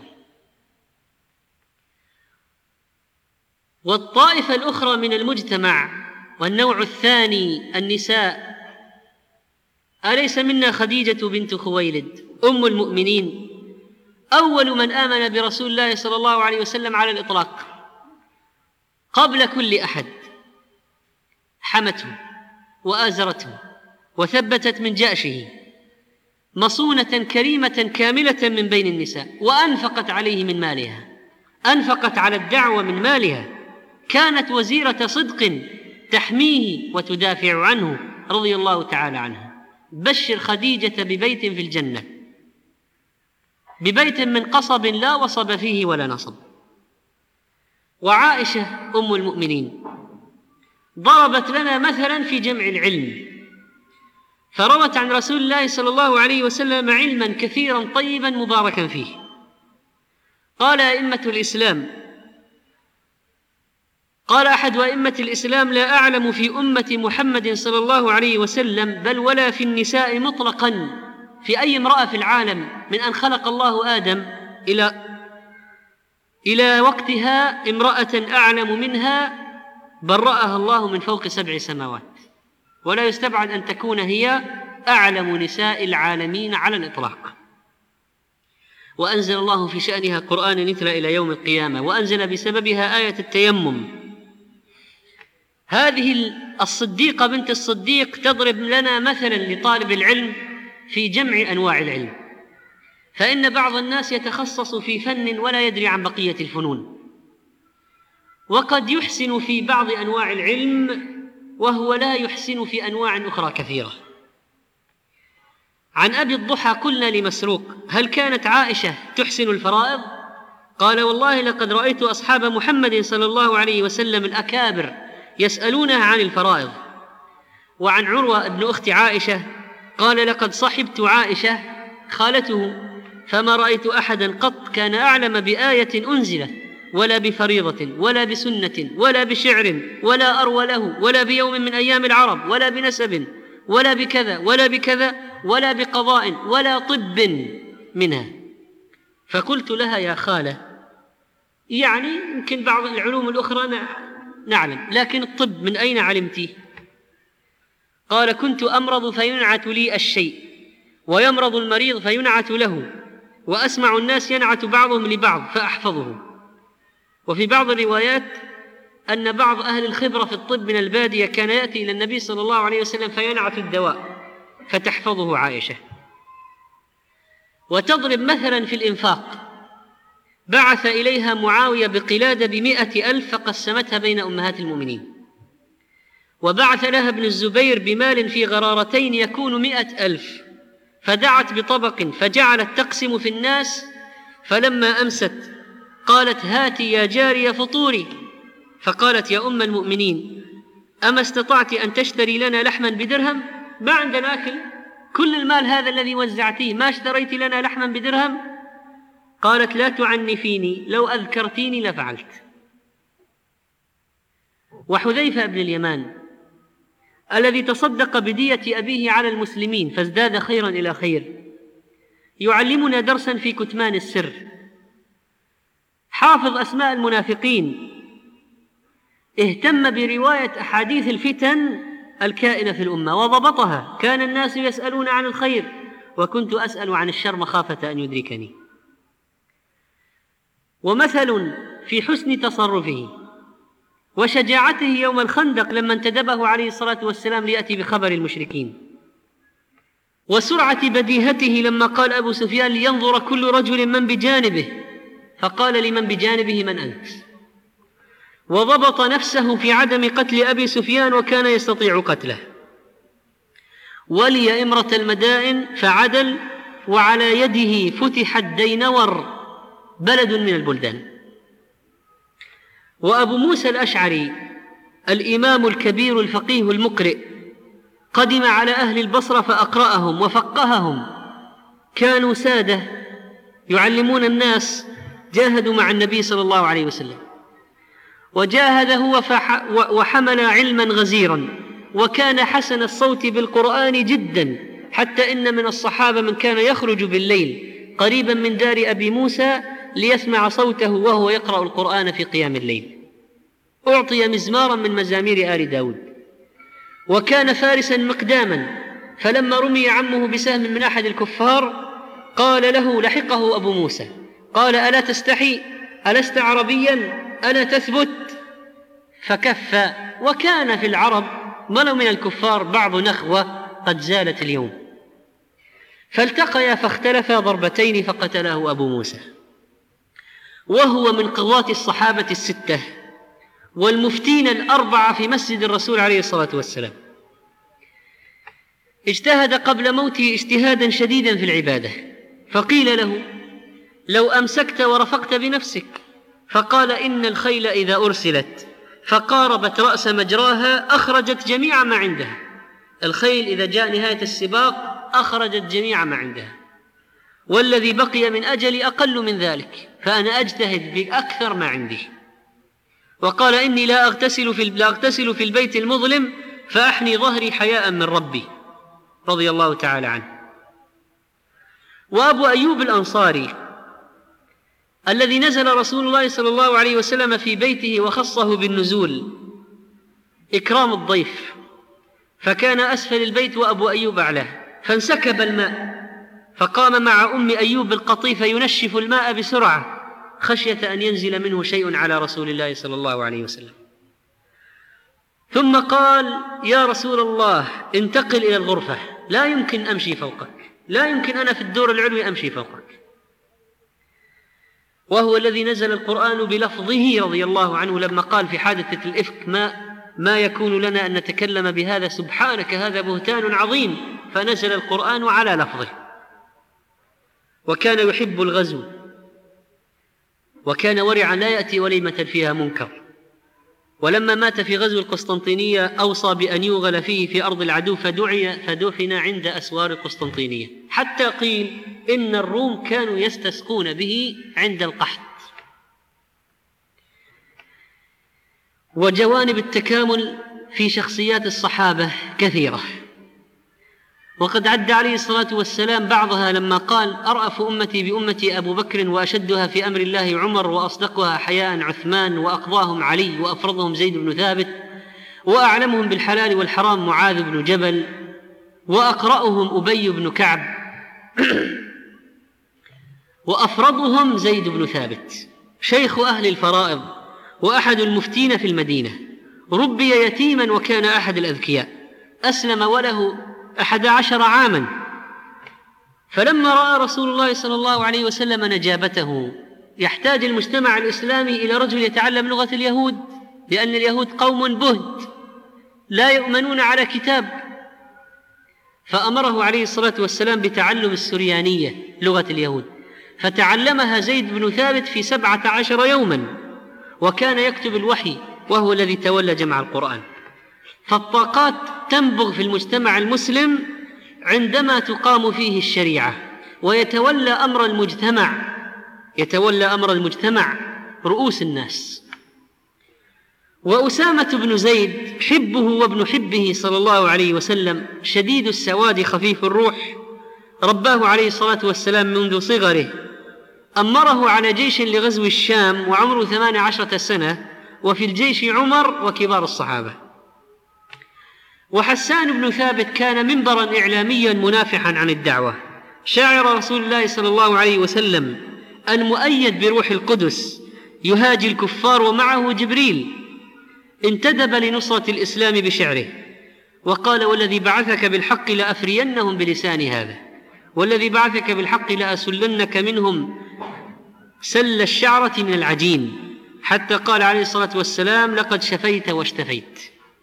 والطائفة الأخرى من المجتمع والنوع الثاني النساء، أليس منا خديجة بنت خويلد أم المؤمنين أول من آمن برسول الله صلى الله عليه وسلم على الإطلاق قبل كل أحد، حمته وآزرته وثبتت من جأشه، مصونة كريمة كاملة من بين النساء، وأنفقت عليه من مالها، أنفقت على الدعوة من مالها، كانت وزيرة صدق تحميه وتدافع عنه رضي الله تعالى عنها. بشر خديجة ببيت في الجنة، ببيت من قصب لا وصب فيه ولا نصب. وعائشة أم المؤمنين ضربت لنا مثلا في جمع العلم، فروت عن رسول الله صلى الله عليه وسلم علما كثيرا طيبا مباركا فيه. قال أحد أئمة الإسلام: لا أعلم في أمة محمد صلى الله عليه وسلم بل ولا في النساء مطلقا، في أي امرأة في العالم من أن خلق الله آدم إلى وقتها امرأة أعلم منها برأها الله من فوق 7 سماوات، ولا يستبعد أن تكون هي أعلم نساء العالمين على الإطلاق. وأنزل الله في شأنها قرآنا يتلى إلى يوم القيامة، وأنزل بسببها آية التيمم. هذه الصديقة بنت الصديق تضرب لنا مثلا لطالب العلم في جمع أنواع العلم، فإن بعض الناس يتخصص في فن ولا يدري عن بقية الفنون، وقد يحسن في بعض أنواع العلم وهو لا يحسن في أنواع أخرى كثيرة. عن أبي الضحى قلنا لمسروق: هل كانت عائشة تحسن الفرائض؟ قال: والله لقد رأيت أصحاب محمد صلى الله عليه وسلم الأكابر يسألونها عن الفرائض. وعن عروة ابن أخت عائشة قال: لقد صحبت عائشة خالته فما رأيت أحدا قط كان أعلم بآية أنزلت ولا بفريضة ولا بسنة ولا بشعر ولا أروى له ولا بيوم من أيام العرب ولا بنسب ولا بكذا ولا بكذا ولا بقضاء ولا طب منها. فقلت لها: يا خالة، يعني يمكن بعض العلوم الأخرى نعلم، لكن الطب من أين علمتي؟ قال: كنت أمرض فينعت لي الشيء، ويمرض المريض فينعت له، وأسمع الناس ينعت بعضهم لبعض فأحفظه. وفي بعض الروايات أن بعض أهل الخبرة في الطب من البادية كان يأتي إلى النبي صلى الله عليه وسلم فينعت الدواء فتحفظه عائشة. وتضرب مثلا في الإنفاق: بعث إليها معاوية بقلادة 100,000 فقسمتها بين أمهات المؤمنين، وبعث لها ابن الزبير بمال في غرارتين يكون 100,000، فدعت بطبق فجعلت تقسم في الناس، فلما أمست قالت: هاتي يا جارية فطوري. فقالت: يا أم المؤمنين، أما استطعت أن تشتري لنا لحما بدرهم؟ ما عندنا أكل، كل المال هذا الذي وزعتيه ما اشتريت لنا لحما بدرهم؟ قالت: لا تعنفيني، لو أذكرتيني لفعلت. وحذيفة بن اليمان الذي تصدق بدية أبيه على المسلمين فازداد خيرا إلى خير، يعلمنا درسا في كتمان السر. حافظ أسماء المنافقين اهتم برواية أحاديث الفتن الكائنة في الأمة وضبطها. كان الناس يسألون عن الخير وكنت أسأل عن الشر مخافة أن يدركني. ومثل في حسن تصرفه وشجاعته يوم الخندق لما انتدبه عليه الصلاة والسلام ليأتي بخبر المشركين. وسرعة بديهته لما قال أبو سفيان لينظر كل رجل من بجانبه، فقال لمن بجانبه: من أنت؟ وضبط نفسه في عدم قتل أبي سفيان وكان يستطيع قتله. ولي إمرة المدائن فعدل، وعلى يده فتحت دينور بلد من البلدان. وأبو موسى الأشعري الإمام الكبير الفقيه المقرئ قدم على أهل البصرة فأقرأهم وفقههم، كانوا سادة يعلمون الناس، جاهدوا مع النبي صلى الله عليه وسلم، وجاهد هو وحمل علما غزيرا، وكان حسن الصوت بالقرآن جدا، حتى إن من الصحابة من كان يخرج بالليل قريبا من دار أبي موسى ليسمع صوته وهو يقرأ القرآن في قيام الليل. أعطي مزمارا من مزامير آل داود، وكان فارسا مقداما، فلما رمي عمه بسهم من أحد الكفار قال له، لحقه أبو موسى، قال: ألا تستحي؟ ألست عربيا؟ ألا تثبت؟ فكف. وكان في العرب ولو من الكفار بعض نخوة قد زالت اليوم، فالتقيا فاختلفا ضربتين فقتله أبو موسى، وهو من قضاة الصحابة الستة والمفتين الأربعة في مسجد الرسول عليه الصلاة والسلام. اجتهد قبل موته اجتهادا شديدا في العبادة، فقيل له: لو أمسكت ورفقت بنفسك. فقال: إن الخيل إذا أرسلت فقاربت رأس مجراها أخرجت جميع ما عندها. الخيل إذا جاء نهاية السباق أخرجت جميع ما عندها، والذي بقي من أجل أقل من ذلك، فأنا أجتهد بأكثر ما عندي. وقال: إني لا أغتسل في البيت المظلم فأحني ظهري حياء من ربي، رضي الله تعالى عنه. وأبو أيوب الأنصاري الذي نزل رسول الله صلى الله عليه وسلم في بيته وخصه بالنزول إكرام الضيف، فكان أسفل البيت وأبو أيوب أعلاه، فانسكب الماء، فقام مع أم أيوب القطيفة ينشف الماء بسرعة خشية أن ينزل منه شيء على رسول الله صلى الله عليه وسلم. ثم قال: يا رسول الله، انتقل إلى الغرفة، لا يمكن أمشي فوقك، لا يمكن أنا في الدور العلوي أمشي فوقك. وهو الذي نزل القرآن بلفظه رضي الله عنه لما قال في حادثة الإفك: ما يكون لنا أن نتكلم بهذا، سبحانك هذا بهتان عظيم، فنزل القرآن على لفظه. وكان يحب الغزو، وكان ورعا لا يأتي وليمة فيها منكر. ولما مات في غزو القسطنطينية أوصى بأن يوغل فيه في أرض العدو، فدفن عند أسوار القسطنطينية، حتى قيل إن الروم كانوا يستسقون به عند القحط. وجوانب التكامل في شخصيات الصحابة كثيرة، وقد عد عليه الصلاة والسلام بعضها لما قال: أرأف أمتي بأمتي أبو بكر، وأشدها في أمر الله عمر، وأصدقها حياء عثمان، وأقضاهم علي، وأفرضهم زيد بن ثابت، وأعلمهم بالحلال والحرام معاذ بن جبل، وأقرأهم أبي بن كعب، وأفرضهم زيد بن ثابت، شيخ أهل الفرائض وأحد المفتين في المدينة، ربي يتيما وكان أحد الأذكياء، أسلم وله 11 عاما. فلما رأى رسول الله صلى الله عليه وسلم نجابته، يحتاج المجتمع الإسلامي إلى رجل يتعلم لغة اليهود، لأن اليهود قوم بهت لا يؤمنون على كتاب، فأمره عليه الصلاة والسلام بتعلم السريانية لغة اليهود، فتعلمها زيد بن ثابت في 17 يوما، وكان يكتب الوحي وهو الذي تولى جمع القرآن. فالطاقات تنبغ في المجتمع المسلم عندما تقام فيه الشريعة، ويتولى أمر المجتمع رؤوس الناس. وأسامة بن زيد حبه وابن حبه صلى الله عليه وسلم، شديد السواد خفيف الروح، رباه عليه الصلاة والسلام منذ صغره، أمره على جيش لغزو الشام وعمره 18 سنة، وفي الجيش عمر وكبار الصحابة. وحسان بن ثابت كان منبرا إعلاميا منافحا عن الدعوة، شاعر رسول الله صلى الله عليه وسلم المؤيد بروح القدس، يهاجي الكفار ومعه جبريل، انتدب لنصرة الإسلام بشعره. وقال: والذي بعثك بالحق لأفرينهم بلسان هذا، والذي بعثك بالحق لأسلنك منهم سل الشعرة من العجين، حتى قال عليه الصلاة والسلام: لقد شفيت واشتفيت.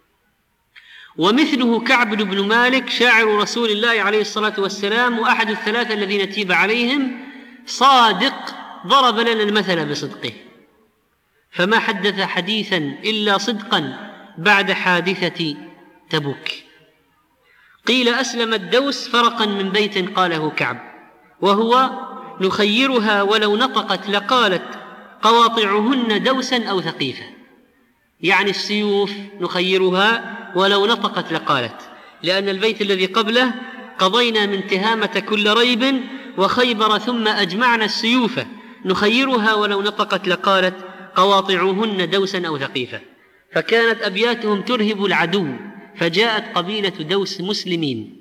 ومثله كعب بن مالك شاعر رسول الله عليه الصلاة والسلام، وأحد الثلاثة الذين تيب عليهم، صادق ضرب لنا المثل بصدقه، فما حدث حديثا إلا صدقا بعد حادثة تبوك. قيل: أسلم الدوس فرقا من بيت قاله كعب، وهو: نخيرها ولو نطقت لقالت قواطعهن دوسا أو ثقيفة، يعني السيوف نخيرها ولو نطقت لقالت، لأن البيت الذي قبله: قضينا من تهامة كل ريب وخيبر ثم أجمعنا السيوف، نخيرها ولو نطقت لقالت قواطعهن دوسا أو ثقيفة. فكانت أبياتهم ترهب العدو، فجاءت قبيلة دوس مسلمين.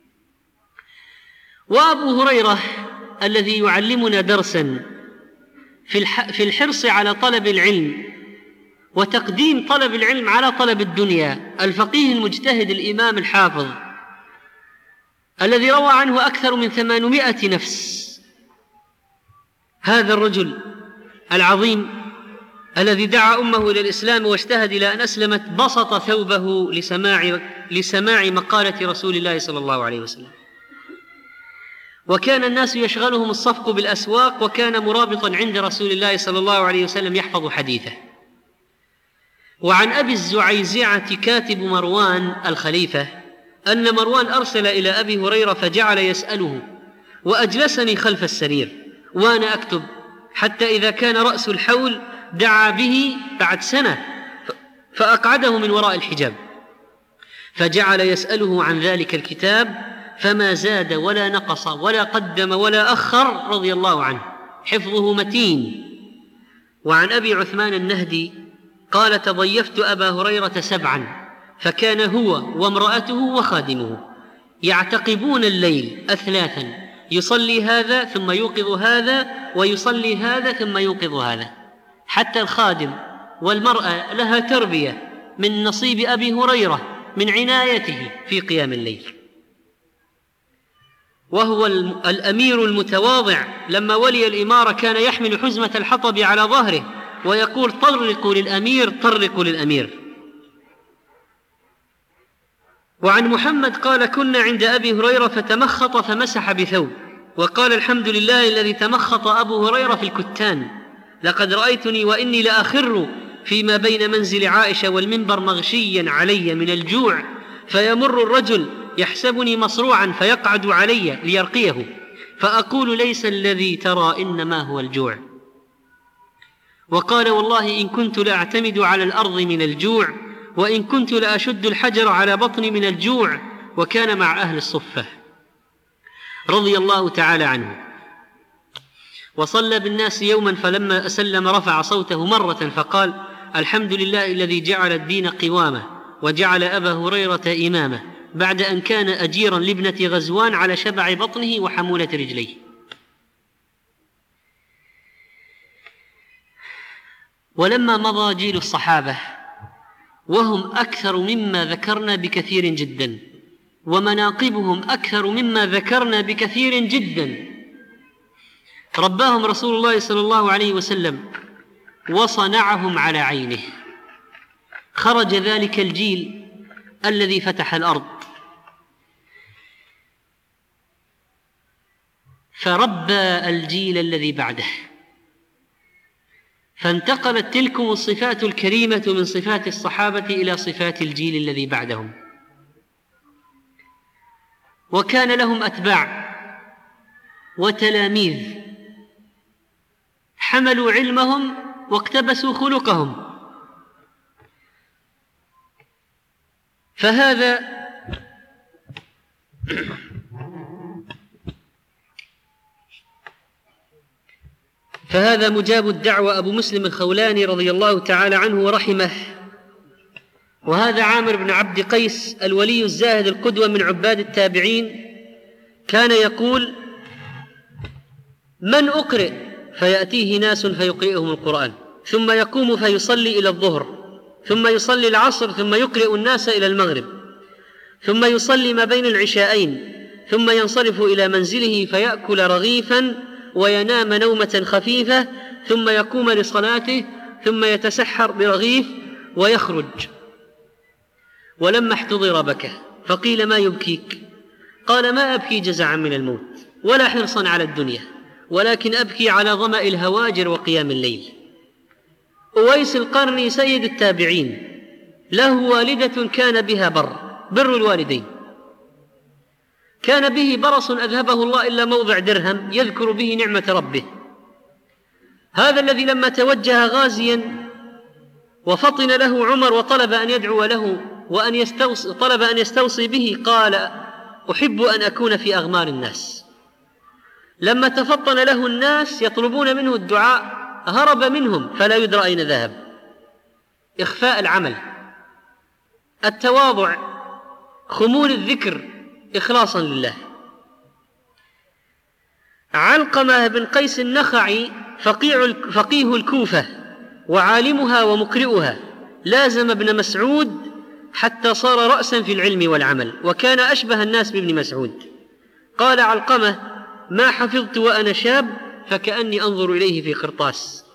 وأبو هريرة الذي يعلمنا درسا في الحرص على طلب العلم وتقديم طلب العلم على طلب الدنيا، الفقيه المجتهد الإمام الحافظ الذي روى عنه أكثر من 800 نفس، هذا الرجل العظيم الذي دعا أمه إلى الإسلام واجتهد إلى أن أسلمت، بسط ثوبه لسماع مقالة رسول الله صلى الله عليه وسلم. وكان الناس يشغلهم الصفق بالأسواق، وكان مرابطا عند رسول الله صلى الله عليه وسلم يحفظ حديثه. وعن أبي الزعيزعة كاتب مروان الخليفة أن مروان أرسل إلى أبي هريرة فجعل يسأله، وأجلسني خلف السرير وأنا أكتب، حتى إذا كان رأس الحول دعا به بعد سنة فأقعده من وراء الحجاب، فجعل يسأله عن ذلك الكتاب، فما زاد ولا نقص ولا قدم ولا أخر رضي الله عنه، حفظه متين. وعن أبي عثمان النهدي قال: تضيفت أبا هريرة 7، فكان هو وامرأته وخادمه يعتقبون الليل أثلاثا، يصلي هذا ثم يوقظ هذا، ويصلي هذا ثم يوقظ هذا، حتى الخادم والمرأة لها تربية من نصيب أبي هريرة من عنايته في قيام الليل. وهو الأمير المتواضع، لما ولي الإمارة كان يحمل حزمة الحطب على ظهره ويقول: طرقوا للأمير، طرقوا للأمير. وعن محمد قال: كنا عند أبي هريرة فتمخط فمسح بثوب، وقال: الحمد لله الذي تمخط أبو هريرة في الكتان، لقد رأيتني وإني لأخر فيما بين منزل عائشة والمنبر مغشيا علي من الجوع، فيمر الرجل يحسبني مصروعا فيقعد علي ليرقيه، فأقول: ليس الذي ترى، إنما هو الجوع. وقال: والله إن كنت لأعتمد على الأرض من الجوع، وإن كنت لأشد الحجر على بطني من الجوع. وكان مع أهل الصفة رضي الله تعالى عنه. وصلى بالناس يوما، فلما أسلم رفع صوته مرة فقال: الحمد لله الذي جعل الدين قوامه، وجعل أبا هريرة إمامه، بعد أن كان أجيرا لابنة غزوان على شبع بطنه وحمولة رجليه. ولما مضى جيل الصحابة وهم أكثر مما ذكرنا بكثير جدا، ومناقبهم أكثر مما ذكرنا بكثير جدا، رباهم رسول الله صلى الله عليه وسلم وصنعهم على عينه. خرج ذلك الجيل الذي فتح الأرض، فربى الجيل الذي بعده، فانتقلت تلكم الصفات الكريمة من صفات الصحابة إلى صفات الجيل الذي بعدهم. وكان لهم أتباع وتلاميذ حملوا علمهم واقتبسوا خلقهم. فهذا مجاب الدعوة أبو مسلم الخولاني رضي الله تعالى عنه ورحمه. وهذا عامر بن عبد قيس الولي الزاهد القدوة من عباد التابعين، كان يقول: من أقرئ؟ فيأتيه ناس فيقرئهم القرآن، ثم يقوم فيصلي إلى الظهر، ثم يصلي العصر، ثم يقرئ الناس إلى المغرب. ثم يصلي ما بين العشاءين، ثم ينصرف إلى منزله فيأكل رغيفا وينام نومة خفيفة، ثم يقوم لصلاته، ثم يتسحر برغيف ويخرج. ولما احتضر بكى، فقيل: ما يبكيك؟ قال: ما أبكي جزعا من الموت ولا حرصا على الدنيا، ولكن أبكي على ظمأ الهواجر وقيام الليل. أويس القرني سيد التابعين، له والدة كان بها بر الوالدين، كان به برص أذهبه الله إلا موضع درهم يذكر به نعمة ربه. هذا الذي لما توجه غازيا وفطن له عمر وطلب أن يدعو له طلب أن يستوصي به، قال: أحب أن أكون في أغمار الناس. لما تفطن له الناس يطلبون منه الدعاء هرب منهم فلا يدرى أين ذهب. إخفاء العمل، التواضع، خمول الذكر، إخلاصا لله. علقمة بن قيس النخعي فقيه الكوفة وعالمها ومقرئها، لازم ابن مسعود حتى صار رأسا في العلم والعمل، وكان أشبه الناس بابن مسعود. قال علقمة: ما حفظت وأنا شاب فكأني أنظر إليه في قرطاس.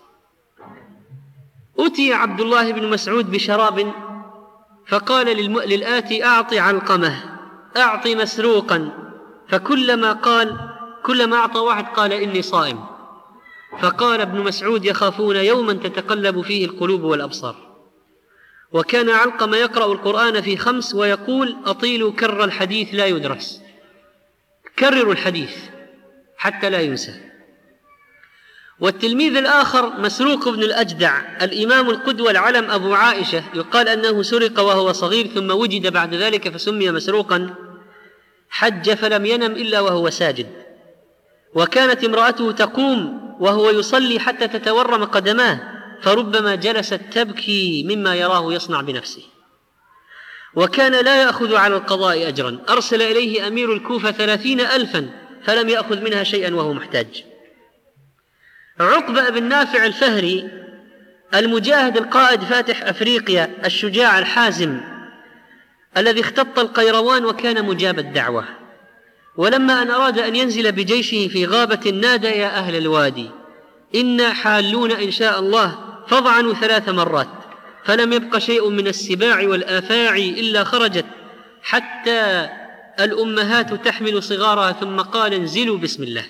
أتي عبد الله بن مسعود بشراب فقال للآتي: أعطي علقمة، أعطي مسروقا، فكلما أعطى واحد قال: إني صائم. فقال ابن مسعود: يخافون يوما تتقلب فيه القلوب والأبصار. وكان علقمة يقرأ القرآن في 5 ويقول: أطيلوا كر الحديث لا يدرس، كرروا الحديث حتى لا ينسى. والتلميذ الآخر مسروق بن الأجدع، الإمام القدوة العلم أبو عائشة، يقال أنه سرق وهو صغير ثم وجد بعد ذلك فسمي مسروقا. حج فلم ينم إلا وهو ساجد، وكانت امرأته تقوم وهو يصلي حتى تتورم قدماه، فربما جلست تبكي مما يراه يصنع بنفسه. وكان لا يأخذ على القضاء أجرا، أرسل إليه أمير الكوفة 30,000 فلم يأخذ منها شيئا وهو محتاج. عقبة بن نافع الفهري، المجاهد القائد فاتح أفريقيا الشجاع الحازم الذي اختط القيروان وكان مجاب الدعوة، ولما أن أراد أن ينزل بجيشه في غابة نادى: يا أهل الوادي إنا حالون إن شاء الله، فاضعنوا 3 مرات، فلم يبق شيء من السباع والآفاعي إلا خرجت، حتى الأمهات تحمل صغارها، ثم قال: انزلوا بسم الله.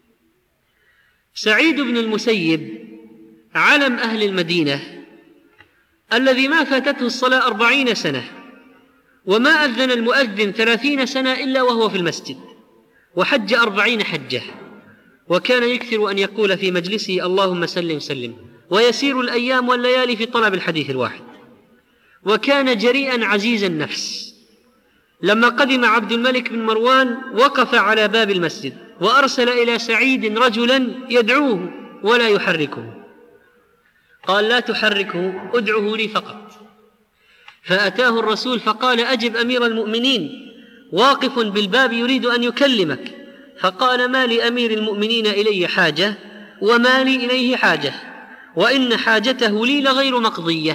سعيد بن المسيب علم أهل المدينة الذي ما فاتته الصلاة 40 سنة، وما أذن المؤذن 30 سنة إلا وهو في المسجد، وحج 40 حجة، وكان يكثر أن يقول في مجلسه: اللهم سلم سلم، ويسير الأيام والليالي في طلب الحديث الواحد. وكان جريئا عزيز النفس. لما قدم عبد الملك بن مروان وقف على باب المسجد وأرسل إلى سعيد رجلا يدعوه ولا يحركه، قال: لا تحركه، ادعه لي فقط. فأتاه الرسول فقال: أجب أمير المؤمنين، واقف بالباب يريد أن يكلمك. فقال: ما لأمير المؤمنين إلي حاجة وما لي إليه حاجة، وإن حاجته لي لغير مقضية.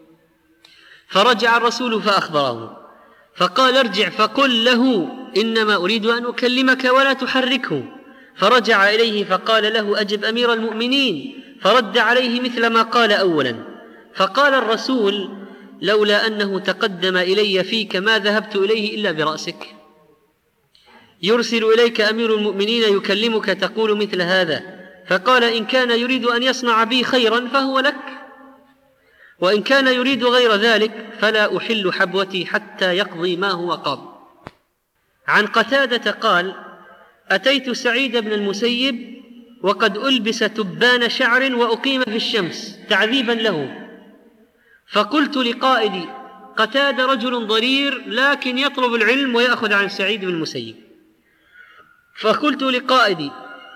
فرجع الرسول فأخبره، فقال: ارجع فقل له إنما أريد أن أكلمك ولا تحركه. فرجع إليه فقال له: أجب أمير المؤمنين، فرد عليه مثل ما قال أولا. فقال الرسول: لولا أنه تقدم إلي فيك ما ذهبت إليه إلا برأسك. يرسل إليك أمير المؤمنين يكلمك تقول مثل هذا. فقال: إن كان يريد أن يصنع بي خيرا فهو لك، وإن كان يريد غير ذلك فلا أحل حبوتي حتى يقضي ما هو قاض. عن قتادة قال: أتيت سعيد بن المسيب وقد ألبس تبان شعر وأقيم في الشمس تعذيبا له، فقلت لقائدي: قتادة رجل ضرير لكن يطلب العلم ويأخذ عن سعيد بن المسيب. فقلت لقائدي: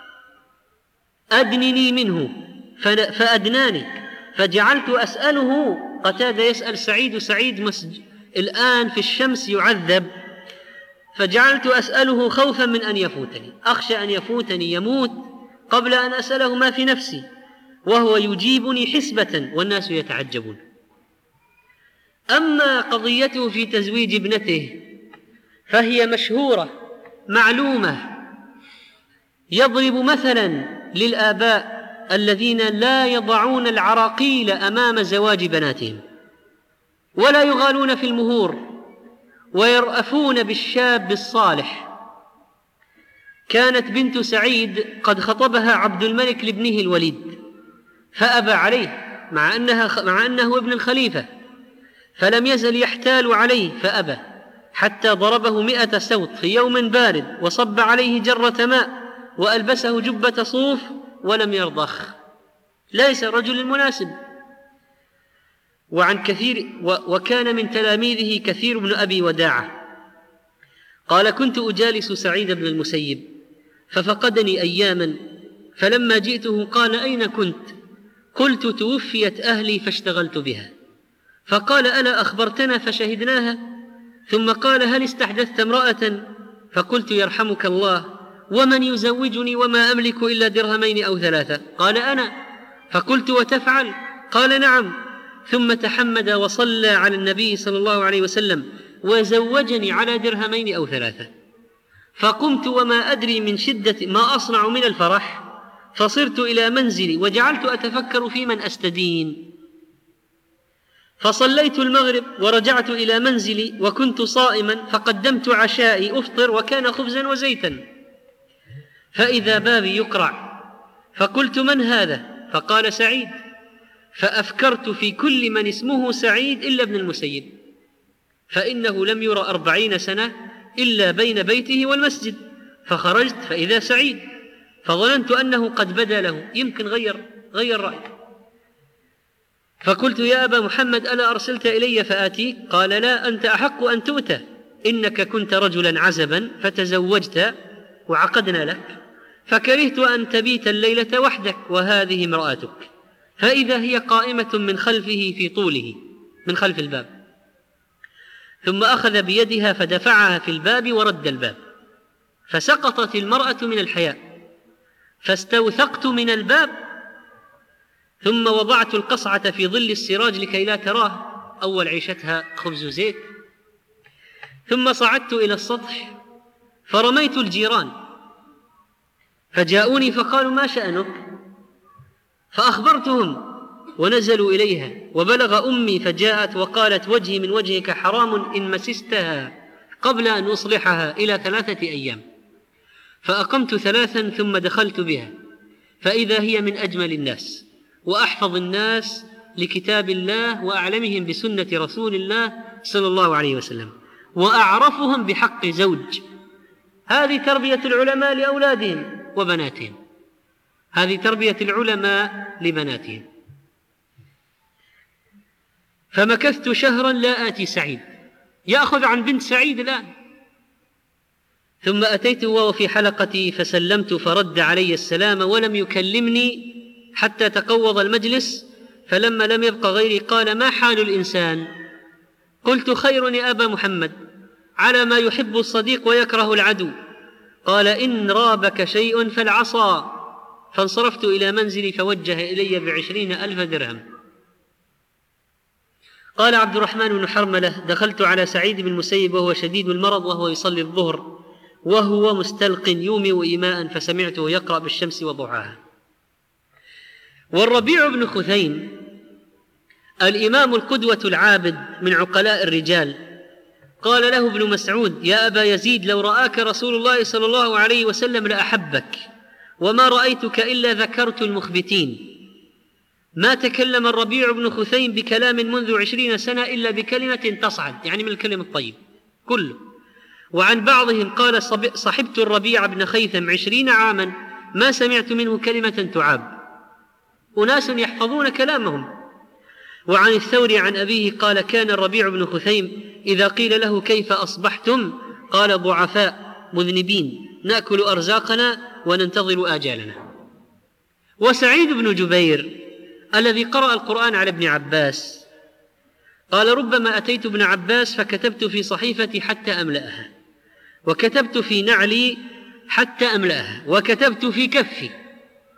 أدنني منه، فأدناني، فجعلت أسأله. قتادة يسأل سعيد الآن في الشمس يعذب، فجعلت أسأله خوفا من أن يفوتني، أخشى أن يفوتني يموت قبل أن أسأله ما في نفسي، وهو يجيبني حسبة والناس يتعجبون. أما قضيته في تزويج ابنته فهي مشهورة معلومة. يضرب مثلا للآباء الذين لا يضعون العراقيل أمام زواج بناتهم ولا يغالون في المهور ويرأفون بالشاب الصالح. كانت بنت سعيد قد خطبها عبد الملك لابنه الوليد فأبى عليه مع أنه ابن الخليفة، فلم يزل يحتال عليه فأبى حتى ضربه 100 سوط في يوم بارد وصب عليه جرة ماء وألبسه جبة صوف ولم يرضخ. ليس الرجل المناسب. وكان من تلاميذه كثير بن أبي وداعة قال: كنت أجالس سعيد بن المسيب ففقدني أياما، فلما جئته قال: أين كنت؟ قلت: توفيت أهلي فاشتغلت بها. فقال: ألا أخبرتنا فشهدناها؟ ثم قال: هل استحدثت امرأة؟ فقلت: يرحمك الله، ومن يزوجني وما أملك إلا درهمين أو 3؟ قال: أنا. فقلت: وتفعل؟ قال: نعم. ثم تحمد وصلى على النبي صلى الله عليه وسلم وزوجني على درهمين أو 3. فقمت وما أدري من شدة ما أصنع من الفرح، فصرت إلى منزلي وجعلت أتفكر في من أستدين. فصليت المغرب ورجعت إلى منزلي وكنت صائما، فقدمت عشائي أفطر وكان خبزا وزيتا، فإذا بابي يقرع، فقلت: من هذا؟ فقال: سعيد. فأفكرت في كل من اسمه سعيد إلا ابن المسيب، فإنه لم ير 40 سنة إلا بين بيته والمسجد. فخرجت فإذا سعيد، فظننت أنه قد بدا له، يمكن غير رأي. فقلت: يا أبا محمد، ألا أرسلت إلي فآتيك؟ قال: لا، أنت أحق أن تؤتى، إنك كنت رجلا عزبا فتزوجت وعقدنا لك، فكرهت أن تبيت الليلة وحدك وهذه امرأتك. فإذا هي قائمة من خلفه في طوله من خلف الباب، ثم أخذ بيدها فدفعها في الباب ورد الباب، فسقطت المرأة من الحياء، فاستوثقت من الباب، ثم وضعت القصعة في ظل السراج لكي لا تراه، أول عيشتها خبز وزيت. ثم صعدت إلى السطح فرميت الجيران، فجاءوني فقالوا: ما شأنك؟ فأخبرتهم ونزلوا إليها، وبلغ أمي فجاءت وقالت: وجهي من وجهك حرام إن مسستها قبل أن أصلحها إلى 3 أيام. فأقمت 3 ثم دخلت بها، فإذا هي من أجمل الناس وأحفظ الناس لكتاب الله وأعلمهم بسنة رسول الله صلى الله عليه وسلم وأعرفهم بحق زوج. هذه تربية العلماء لأولادهم وبناتهم، هذه تربية العلماء لبناتهم. فمكثت شهرا لا آتي سعيد، يأخذ عن بنت سعيد الآن. ثم أتيته وهو في حلقتي فسلمت، فرد علي السلام ولم يكلمني حتى تقوض المجلس، فلما لم يبق غيري قال: ما حال الإنسان؟ قلت: خير يا أبا محمد، على ما يحب الصديق ويكره العدو. قال: إن رابك شيء فالعصا. فانصرفت إلى منزلي فوجه إلي ب20,000 درهم. قال عبد الرحمن بن حرملة: دخلت على سعيد بن المسيب وهو شديد المرض وهو يصلي الظهر وهو مستلق يومئ إيماء، فسمعته يقرأ بالشمس وضحاها. والربيع بن خثيم الإمام القدوة العابد من عقلاء الرجال قال له ابن مسعود: يا أبا يزيد، لو رآك رسول الله صلى الله عليه وسلم لأحبك، وما رأيتك إلا ذكرت المخبتين. ما تكلم الربيع بن خثيم بكلام منذ 20 سنة إلا بكلمة تصعد، يعني من الكلم الطيب كله. وعن بعضهم قال: صحبت الربيع بن خيثم 20 عاما ما سمعت منه كلمة تعاب. أناس يحفظون كلامهم. وعن الثوري عن أبيه قال: كان الربيع بن خثيم إذا قيل له: كيف أصبحتم؟ قال: ضعفاء مذنبين، نأكل أرزاقنا وننتظر آجالنا. وسعيد بن جبير الذي قرأ القرآن على ابن عباس قال: ربما أتيت ابن عباس فكتبت في صحيفتي حتى أملأها، وكتبت في نعلي حتى أملأها، وكتبت في كفي،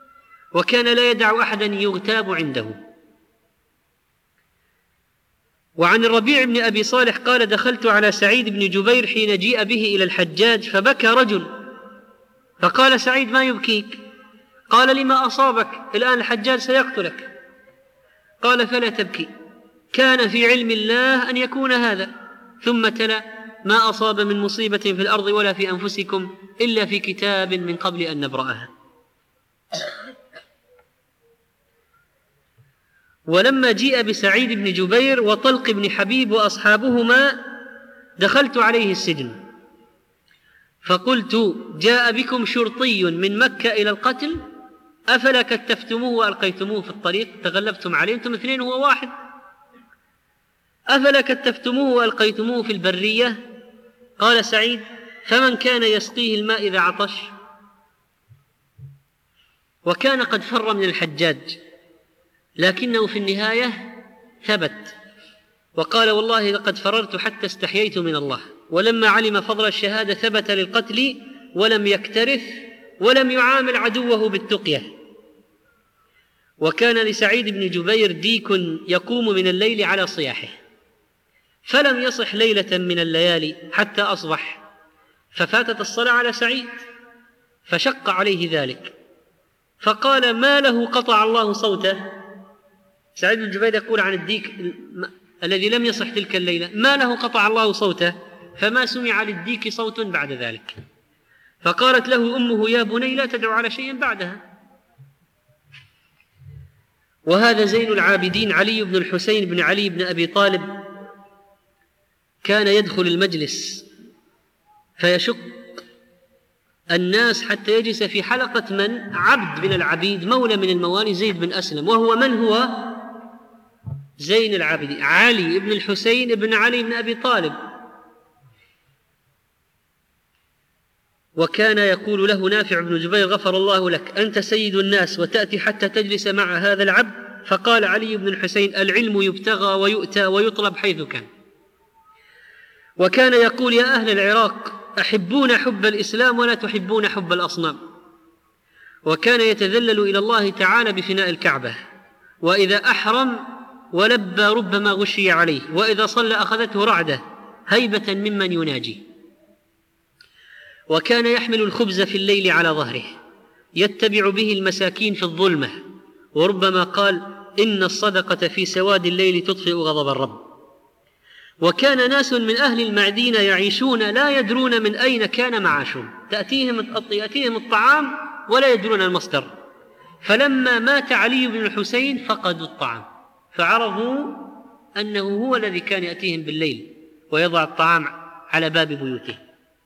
وكان لا يدع أحدا يغتاب عنده. وعن الربيع بن أبي صالح قال: دخلت على سعيد بن جبير حين جيء به إلى الحجاج فبكى رجل، فقال سعيد: ما يبكيك؟ قال: لما أصابك؟ الآن الحجاج سيقتلك. قال: فلا تبكي، كان في علم الله أن يكون هذا. ثم تلا: ما أصاب من مصيبة في الأرض ولا في أنفسكم إلا في كتاب من قبل أن نبرأها. ولما جيء بسعيد بن جبير وطلق بن حبيب وأصحابهما دخلت عليه السجن فقلت: جاء بكم شرطي من مكة إلى القتل، أفلا كتفتموه وألقيتموه في الطريق؟ تغلبتم عليه، أنتم اثنين هو واحد. أفلا كتفتموه وألقيتموه في البرية؟ قال سعيد: فمن كان يسقيه الماء إذا عطش؟ وكان قد فر من الحجاج، لكنه في النهاية ثبت وقال: والله لقد فررت حتى استحييت من الله. ولما علم فضل الشهادة ثبت للقتل ولم يكترث ولم يعامل عدوه بالتقية. وكان لسعيد بن جبير ديك يقوم من الليل على صياحه، فلم يصح ليلة من الليالي حتى أصبح، ففاتت الصلاة على سعيد فشق عليه ذلك، فقال: ما له قطع الله صوته. سعيد بن جبير يقول عن الديك الذي لم يصح تلك الليلة: ما له قطع الله صوته، فما سمع للديك صوت بعد ذلك. فقالت له أمه: يا بني لا تدعو على شيء بعدها. وهذا زين العابدين علي بن الحسين بن علي بن أبي طالب كان يدخل المجلس فيشق الناس حتى يجلس في حلقة من؟ عبد من العبيد، مولى من الموالي، زيد بن أسلم. وهو من هو؟ زين العابدين علي بن الحسين بن علي بن أبي طالب. وكان يقول له نافع بن جبير: غفر الله لك، أنت سيد الناس وتأتي حتى تجلس مع هذا العبد. فقال علي بن الحسين: العلم يبتغى ويؤتى ويطلب حيث كان. وكان يقول: يا أهل العراق، أحبون حب الإسلام ولا تحبون حب الأصنام. وكان يتذلل إلى الله تعالى بفناء الكعبة، وإذا أحرم ولبى ربما غشي عليه، وإذا صلى أخذته رعدة هيبة ممن يناجي. وكان يحمل الخبز في الليل على ظهره يتبع به المساكين في الظلمة، وربما قال: إن الصدقة في سواد الليل تطفئ غضب الرب. وكان ناس من أهل المعدين يعيشون لا يدرون من أين كان معاشهم، يأتيهم الطعام ولا يدرون المصدر. فلما مات علي بن الحسين فقدوا الطعام، فعرفوا أنه هو الذي كان يأتيهم بالليل ويضع الطعام على باب بيوته.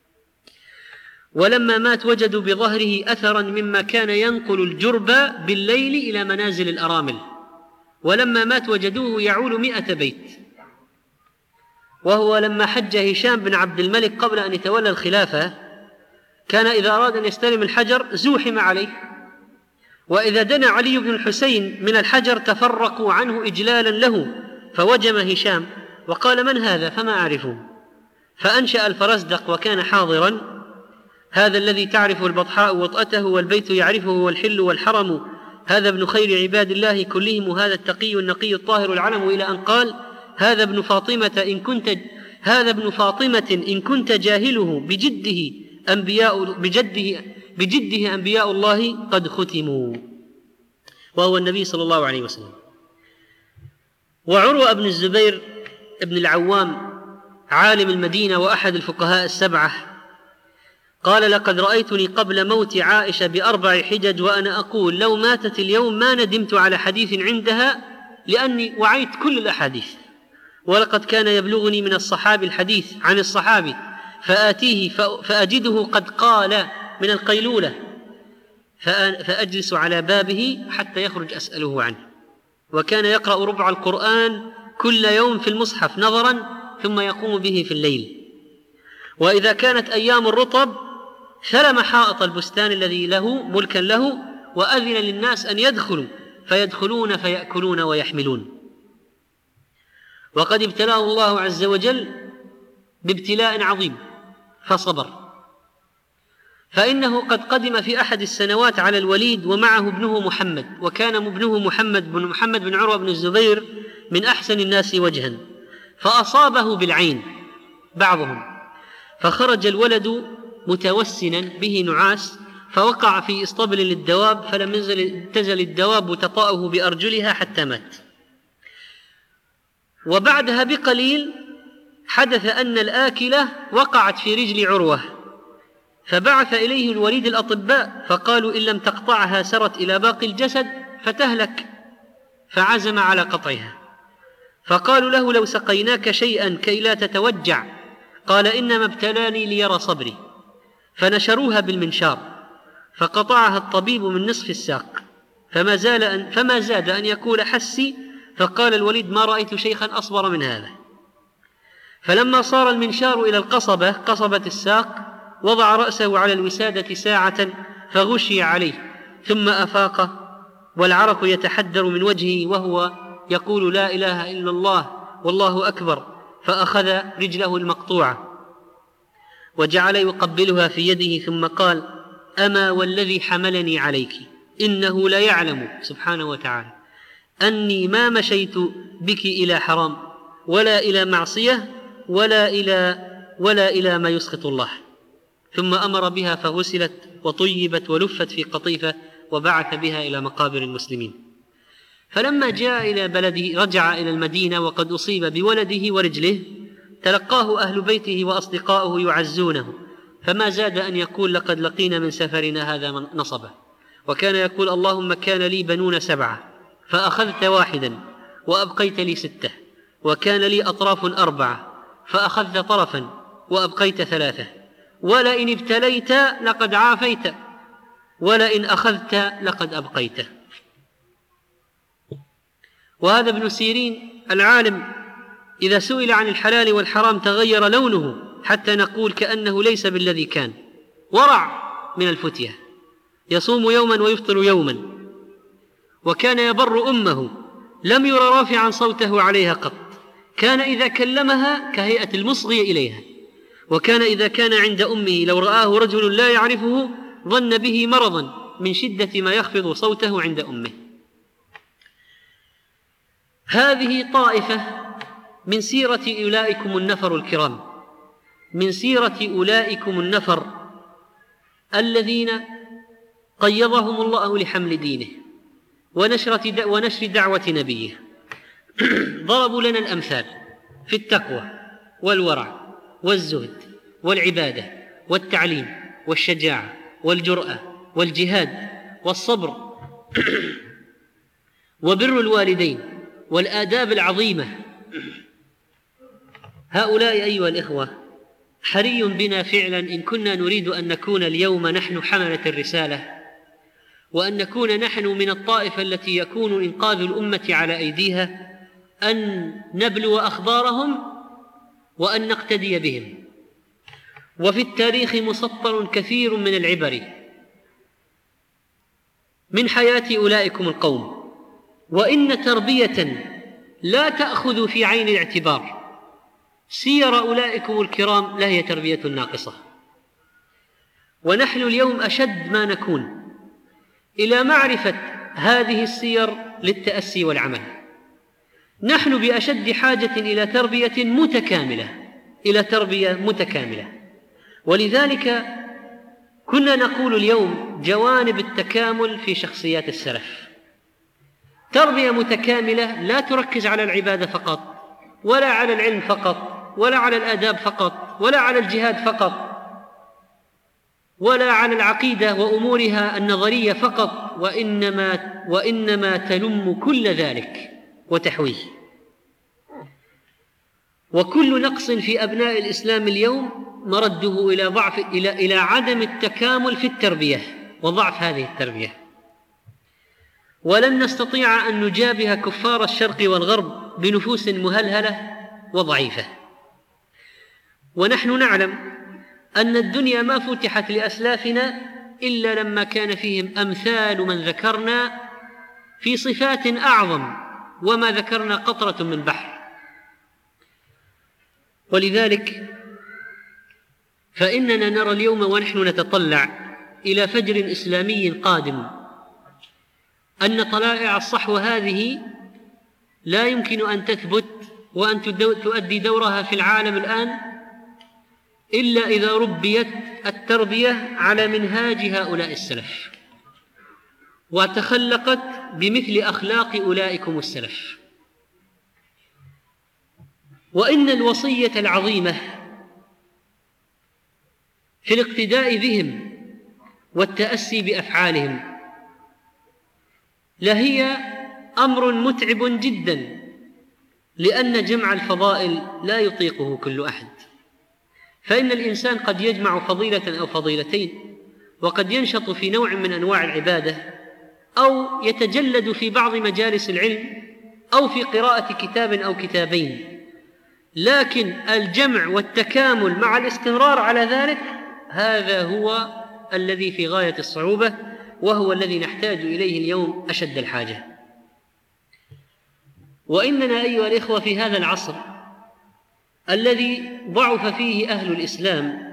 ولما مات وجدوا بظهره أثرا مما كان ينقل الجرب بالليل إلى منازل الأرامل. ولما مات وجدوه يعول 100 بيت. وهو لما حج هشام بن عبد الملك قبل أن يتولى الخلافة كان إذا أراد أن يستلم الحجر زوحم عليه، وإذا دنا علي بن الحسين من الحجر تفرقوا عنه إجلالا له، فوجم هشام وقال: من هذا؟ فما أعرفه. فأنشأ الفرزدق وكان حاضرا: هذا الذي تعرف البطحاء وطأته والبيت يعرفه والحل والحرم، هذا ابن خير عباد الله كلهم، هذا التقي النقي الطاهر العلم، إلى أن قال: هذا ابن فاطمة إن كنت جاهله بجده أنبياء الله قد ختموا. وهو النبي صلى الله عليه وسلم. وعروة بن الزبير بن العوام عالم المدينة وأحد الفقهاء السبعة قال: لقد رأيتني قبل موت عائشة ب4 حجج وأنا أقول: لو ماتت اليوم ما ندمت على حديث عندها، لأني وعيت كل الأحاديث. ولقد كان يبلغني من الصحابي الحديث عن الصحابي فآتيه فأجده قد قال من القيلولة، فأجلس على بابه حتى يخرج أسأله عنه. وكان يقرأ ربع القرآن كل يوم في المصحف نظرا، ثم يقوم به في الليل. وإذا كانت أيام الرطب ثلم حائط البستان الذي له ملكا له، وأذن للناس أن يدخلوا فيدخلون فيأكلون ويحملون. وقد ابتلاه الله عز وجل بابتلاء عظيم فصبر، فإنه قد قدم في أحد السنوات على الوليد ومعه ابنه محمد، وكان ابنه محمد بن عروة بن الزبير من أحسن الناس وجها، فأصابه بالعين بعضهم، فخرج الولد متوسنا به نعاس، فوقع في إسطبل للدواب، فلم تزل الدواب تطأه بأرجلها حتى مات. وبعدها بقليل حدث أن الآكلة وقعت في رجل عروة، فبعث إليه الوليد الأطباء فقالوا إن لم تقطعها سرت إلى باقي الجسد فتهلك، فعزم على قطعها. فقالوا له لو سقيناك شيئا كي لا تتوجع، قال إنما ابتلاني ليرى صبري. فنشروها بالمنشار فقطعها الطبيب من نصف الساق، فما زاد أن يقول حسي. فقال الوليد ما رأيت شيخا أصبر من هذا. فلما صار المنشار إلى القصبة، قصبة الساق، وضع رأسه على الوسادة ساعة فغشي عليه، ثم أفاق والعرق يتحدر من وجهه وهو يقول لا إله إلا الله والله أكبر. فأخذ رجله المقطوعة وجعل يقبلها في يده، ثم قال أما والذي حملني عليك إنه لا يعلم سبحانه وتعالى أني ما مشيت بك إلى حرام ولا إلى معصية ولا إلى ما يسخط الله. ثم أمر بها فغسلت وطيبت ولفت في قطيفة وبعث بها إلى مقابر المسلمين. فلما جاء إلى بلده رجع إلى المدينة وقد أصيب بولده ورجله، تلقاه أهل بيته وأصدقاؤه يعزونه، فما زاد أن يقول لقد لقينا من سفرنا هذا نصبا. وكان يقول اللهم كان لي بنون 7 فأخذت 1 وأبقيت لي 6، وكان لي أطراف 4 فأخذت طرفا وأبقيت 3، ولئن ابتليت لقد عافيت، ولئن أخذت لقد أبقيت. وهذا ابن سيرين العالم إذا سئل عن الحلال والحرام تغير لونه حتى نقول كأنه ليس بالذي كان. ورع من الفتية، يصوم يوما ويفطر يوما، وكان يبر أمه لم ير رافعا صوته عليها قط، كان إذا كلمها كهيئة المصغي إليها، وكان إذا كان عند أمه لو رآه رجل لا يعرفه ظن به مرضا من شدة ما يخفض صوته عند أمه. هذه طائفة من سيرة أولئكم النفر الكرام، من سيرة أولئكم النفر الذين قيضهم الله لحمل دينه ونشر دعوة نبيه. ضربوا لنا الأمثال في التقوى والورع والزهد والعبادة والتعليم والشجاعة والجرأة والجهاد والصبر وبر الوالدين والآداب العظيمة. هؤلاء أيها الإخوة حري بنا فعلا إن كنا نريد أن نكون اليوم نحن حملة الرسالة، وأن نكون نحن من الطائفة التي يكون إنقاذ الأمة على أيديها، أن نبلو أخبارهم وأن نقتدي بهم. وفي التاريخ مسطر كثير من العبر من حياة أولئكم القوم، وإن تربية لا تأخذ في عين الاعتبار سير أولئكم الكرام لهي تربية ناقصة. ونحن اليوم أشد ما نكون إلى معرفة هذه السير للتأسي والعمل. نحن بأشد حاجة إلى تربية متكاملة، ولذلك كنا نقول اليوم جوانب التكامل في شخصيات السلف. تربية متكاملة لا تركز على العبادة فقط، ولا على العلم فقط، ولا على الآداب فقط، ولا على الجهاد فقط، ولا على العقيدة وأمورها النظرية فقط، وإنما تلم كل ذلك وتحويه. وكل نقص في أبناء الإسلام اليوم مرده إلى عدم التكامل في التربية وضعف هذه التربية. ولن نستطيع أن نجابه كفار الشرق والغرب بنفوس مهلهلة وضعيفة. ونحن نعلم أن الدنيا ما فتحت لأسلافنا إلا لما كان فيهم أمثال من ذكرنا في صفات أعظم، وما ذكرنا قطرة من بحر. ولذلك فإننا نرى اليوم ونحن نتطلع إلى فجر إسلامي قادم أن طلائع الصحوة هذه لا يمكن أن تثبت وأن تؤدي دورها في العالم الآن إلا إذا ربيت التربية على منهاج هؤلاء السلف وتخلقت بمثل أخلاق أولئكم السلف. وإن الوصية العظيمة في الاقتداء بهم والتأسي بأفعالهم لهي أمر متعب جدا، لأن جمع الفضائل لا يطيقه كل أحد، فإن الإنسان قد يجمع فضيلة أو فضيلتين، وقد ينشط في نوع من أنواع العبادة، أو يتجلد في بعض مجالس العلم، أو في قراءة كتاب أو كتابين، لكن الجمع والتكامل مع الاستمرار على ذلك هذا هو الذي في غاية الصعوبة، وهو الذي نحتاج إليه اليوم أشد الحاجة. وإننا أيها الإخوة في هذا العصر الذي ضعف فيه أهل الإسلام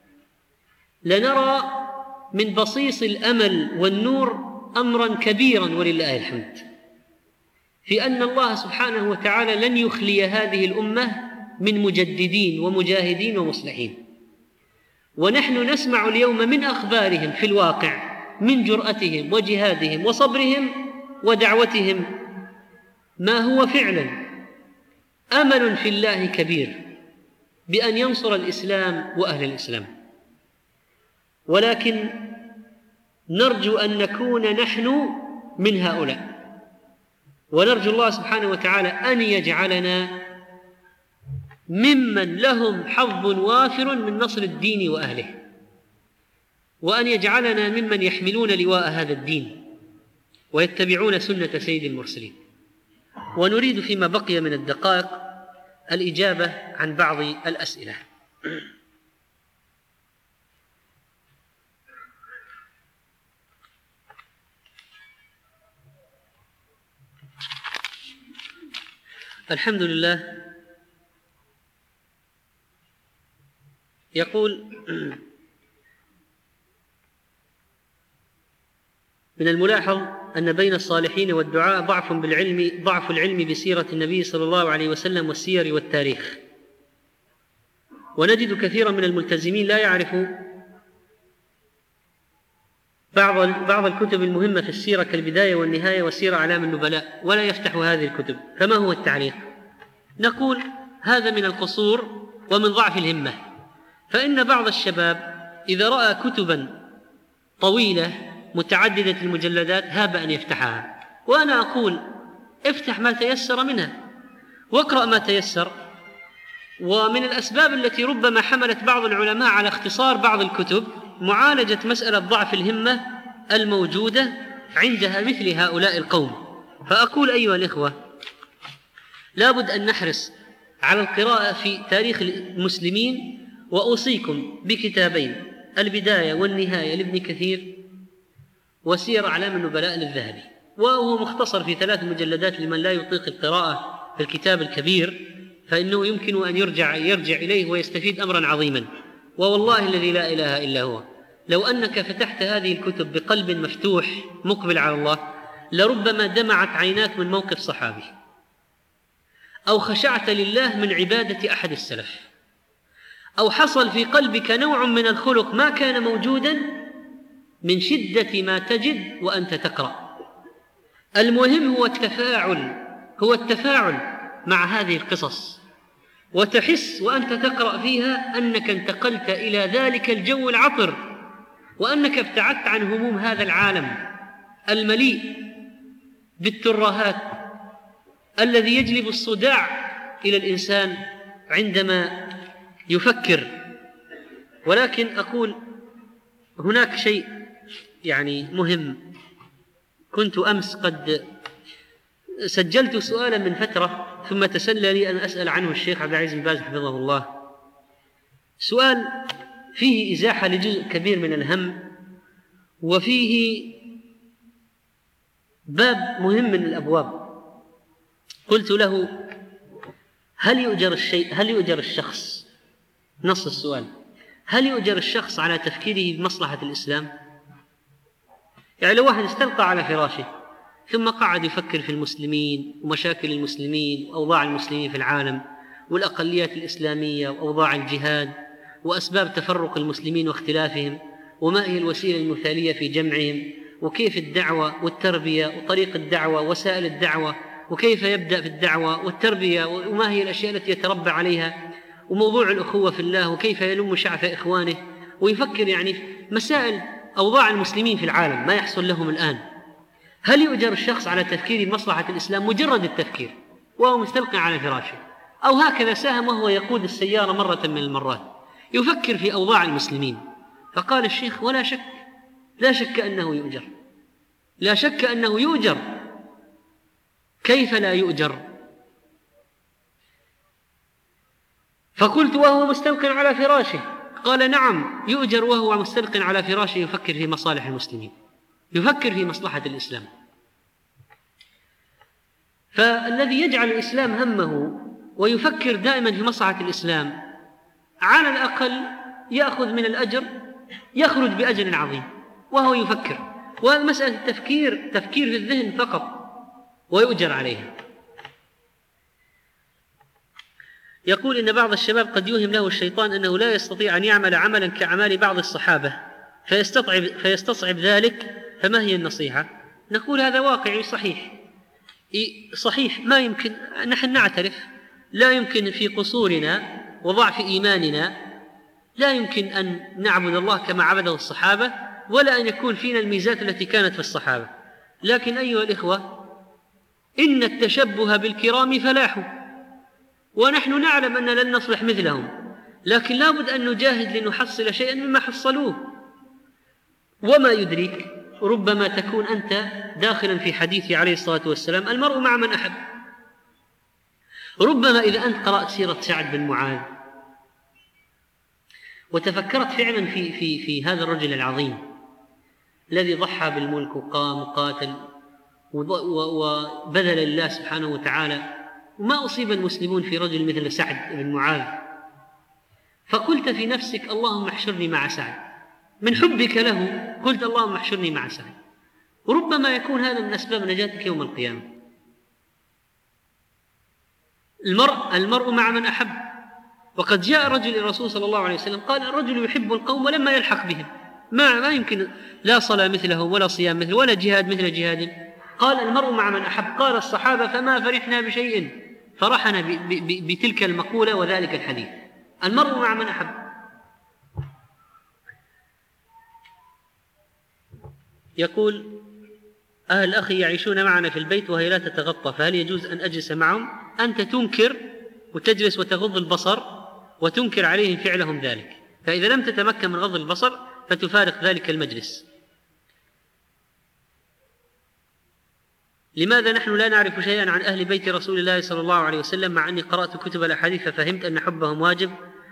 لنرى من بصيص الأمل والنور أمرا كبيرا ولله الحمد، في أن الله سبحانه وتعالى لن يخلي هذه الأمة من مجددين ومجاهدين ومصلحين. ونحن نسمع اليوم من أخبارهم في الواقع من جرأتهم وجهادهم وصبرهم ودعوتهم ما هو فعلا أمل في الله كبير بأن ينصر الإسلام وأهل الإسلام. ولكن نرجو أن نكون نحن من هؤلاء، ونرجو الله سبحانه وتعالى أن يجعلنا ممن لهم حظ وافر من نصر الدين وأهله، وأن يجعلنا ممن يحملون لواء هذا الدين ويتبعون سنة سيد المرسلين. ونريد فيما بقي من الدقائق الإجابة عن بعض الأسئلة. الحمد لله. يقول: من الملاحظ أن بين الصالحين والدعاء ضعف العلم بسيرة النبي صلى الله عليه وسلم والسير والتاريخ، ونجد كثيرا من الملتزمين لا يعرف بعض الكتب المهمة في السيرة كالبداية والنهاية وسير أعلام النبلاء، ولا يفتح هذه الكتب، فما هو التعليق؟ نقول: هذا من القصور ومن ضعف الهمة، فإن بعض الشباب إذا رأى كتبا طويلة متعددة المجلدات هاب أن يفتحها، وأنا أقول: افتح ما تيسر منها واقرأ ما تيسر. ومن الأسباب التي ربما حملت بعض العلماء على اختصار بعض الكتب معالجة مسألة ضعف الهمة الموجودة عندها مثل هؤلاء القوم. فأقول أيها الإخوة: لابد أن نحرص على القراءة في تاريخ المسلمين، وأوصيكم بكتابين: البداية والنهاية لابن كثير، وسير أعلام النبلاء للذهبي، وهو مختصر في 3 مجلدات لمن لا يطيق القراءة في الكتاب الكبير، فإنه يمكن أن يرجع إليه ويستفيد أمرا عظيما. ووالله الذي لا إله إلا هو، لو أنك فتحت هذه الكتب بقلب مفتوح مقبل على الله لربما دمعت عيناك من موقف صحابي، أو خشعت لله من عبادة أحد السلف، أو حصل في قلبك نوع من الخلق ما كان موجودا من شدة ما تجد وأنت تقرأ. المهم هو التفاعل مع هذه القصص، وتحس وأنت تقرأ فيها أنك انتقلت إلى ذلك الجو العطر، وأنك ابتعدت عن هموم هذا العالم المليء بالترهات الذي يجلب الصداع إلى الإنسان عندما يفكر. ولكن أقول هناك شيء مهم. كنت أمس قد سجلت سؤالا من فترة، ثم تسلى لي أن أسأل عنه الشيخ عبد العزيز بن باز حفظه الله. سؤال فيه إزاحة لجزء كبير من الهم، وفيه باب مهم من الأبواب. قلت له: هل يؤجر الشخص، نص السؤال: هل يؤجر الشخص على تفكيره بمصلحة الإسلام؟ لو واحد استلقى على فراشه ثم قعد يفكر في المسلمين ومشاكل المسلمين وأوضاع المسلمين في العالم والأقليات الإسلامية وأوضاع الجهاد وأسباب تفرق المسلمين واختلافهم، وما هي الوسيلة المثالية في جمعهم، وكيف الدعوة والتربية وطريق الدعوة ووسائل الدعوة، وكيف يبدأ في الدعوة والتربية، وما هي الأشياء التي يتربى عليها، وموضوع الأخوة في الله وكيف يلم شعث إخوانه، ويفكر يعني في مسائل أوضاع المسلمين في العالم ما يحصل لهم الآن. هل يؤجر الشخص على تفكير بمصلحة الإسلام مجرد التفكير وهو مستلقي على فراشه، أو هكذا ساهم وهو يقود السيارة مرة من المرات يفكر في أوضاع المسلمين؟ فقال الشيخ: ولا شك، لا شك أنه يؤجر، لا شك أنه يؤجر. كيف لا يؤجر؟ فقلت: وهو مستلق على فراشه؟ قال: نعم، يؤجر وهو مستلق على فراشه يفكر في مصالح المسلمين، يفكر في مصلحة الإسلام. فالذي يجعل الإسلام همه ويفكر دائما في مصلحة الإسلام على الأقل يأخذ من الأجر، يخرج بأجر عظيم وهو يفكر. ومسألة التفكير تفكير في الذهن فقط ويؤجر عليها. يقول: إن بعض الشباب قد يوهم له الشيطان أنه لا يستطيع أن يعمل عملا كأعمال بعض الصحابة فيستصعب ذلك، فما هي النصيحة؟ نقول: هذا واقعي صحيح، ما يمكن، نحن نعترف لا يمكن في قصورنا وضعف إيماننا لا يمكن أن نعبد الله كما عبده الصحابة، ولا أن يكون فينا الميزات التي كانت في الصحابة. لكن أيها الإخوة، إن التشبه بالكرام فلاح، ونحن نعلم أن لن نصلح مثلهم، لكن لا بد أن نجاهد لنحصل شيئا مما حصلوه. وما يدريك، ربما تكون أنت داخلا في حديث عليه الصلاة والسلام: المرء مع من أحب. ربما إذا أنت قرأت سيرة سعد بن معاذ وتفكرت فعلا في هذا الرجل العظيم الذي ضحى بالملك وقام وقاتل وبذل الله سبحانه وتعالى، وما أصيب المسلمون في رجل مثل سعد بن معاذ، فقلت في نفسك: اللهم احشرني مع سعد. من حبك له قلت: اللهم احشرني مع سعد. وربما يكون هذا من أسباب نجاتك يوم القيامة. المرء مع من أحب. وقد جاء رجل الرسول صلى الله عليه وسلم قال: الرجل يحب القوم ولما يلحق بهم، ما يمكن لا صلاة مثلهم ولا صيام مثله ولا جهاد مثل جهادهم. قال: المرء مع من أحب. قال الصحابة: فما فرحنا بشيء فرحنا بتلك المقولة وذلك الحديث: المرء مع من أحب. يقول: أهل أخي يعيشون معنا في البيت وهي لا تتغطى، فهل يجوز أن أجلس معهم؟ أنت تنكر وتجلس وتغض البصر وتنكر عليهم فعلهم ذلك، فإذا لم تتمكن من غض البصر فتفارق ذلك المجلس. لماذا نحن لا نعرف شيئا عن أهل بيت رسول الله صلى الله عليه وسلم مع أني قرأت كتب الأحاديث ففهمت أن حبهم واجب؟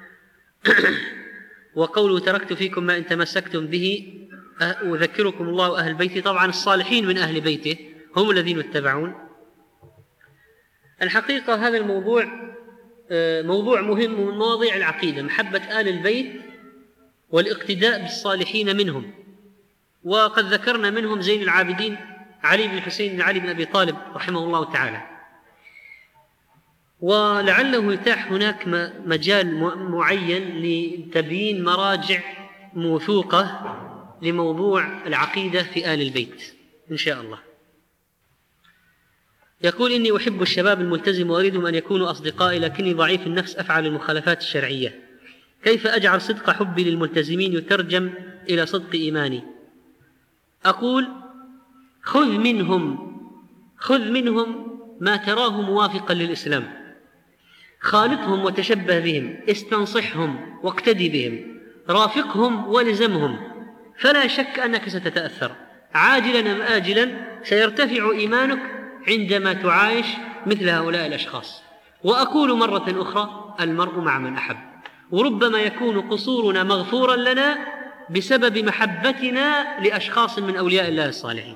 وقوله: تركت فيكم ما إن تمسكتم به أذكركم الله أهل بيتي. طبعا الصالحين من أهل بيته هم الذين يتبعون. الحقيقة هذا الموضوع موضوع مهم من مواضيع العقيدة، محبة آل البيت والاقتداء بالصالحين منهم. وقد ذكرنا منهم زين العابدين علي بن الحسين بن علي بن أبي طالب رحمه الله تعالى، ولعله يتاح هناك مجال معين لتبيين مراجع موثوقة لموضوع العقيدة في آل البيت إن شاء الله. يقول: إني أحب الشباب الملتزم وأريدهم أن يكونوا أصدقائي، لكني ضعيف النفس أفعل المخالفات الشرعية. كيف أجعل صدق حبي للملتزمين يترجم إلى صدق إيماني؟ أقول: خذ منهم ما تراه موافقا للإسلام، خالطهم وتشبه بهم، استنصحهم واقتدي بهم، رافقهم ولزمهم، فلا شك أنك ستتأثر عاجلا أم آجلا، سيرتفع إيمانك عندما تعايش مثل هؤلاء الأشخاص. وأقول مرة أخرى: المرء مع من أحب. وربما يكون قصورنا مغفورا لنا بسبب محبتنا لأشخاص من أولياء الله الصالحين.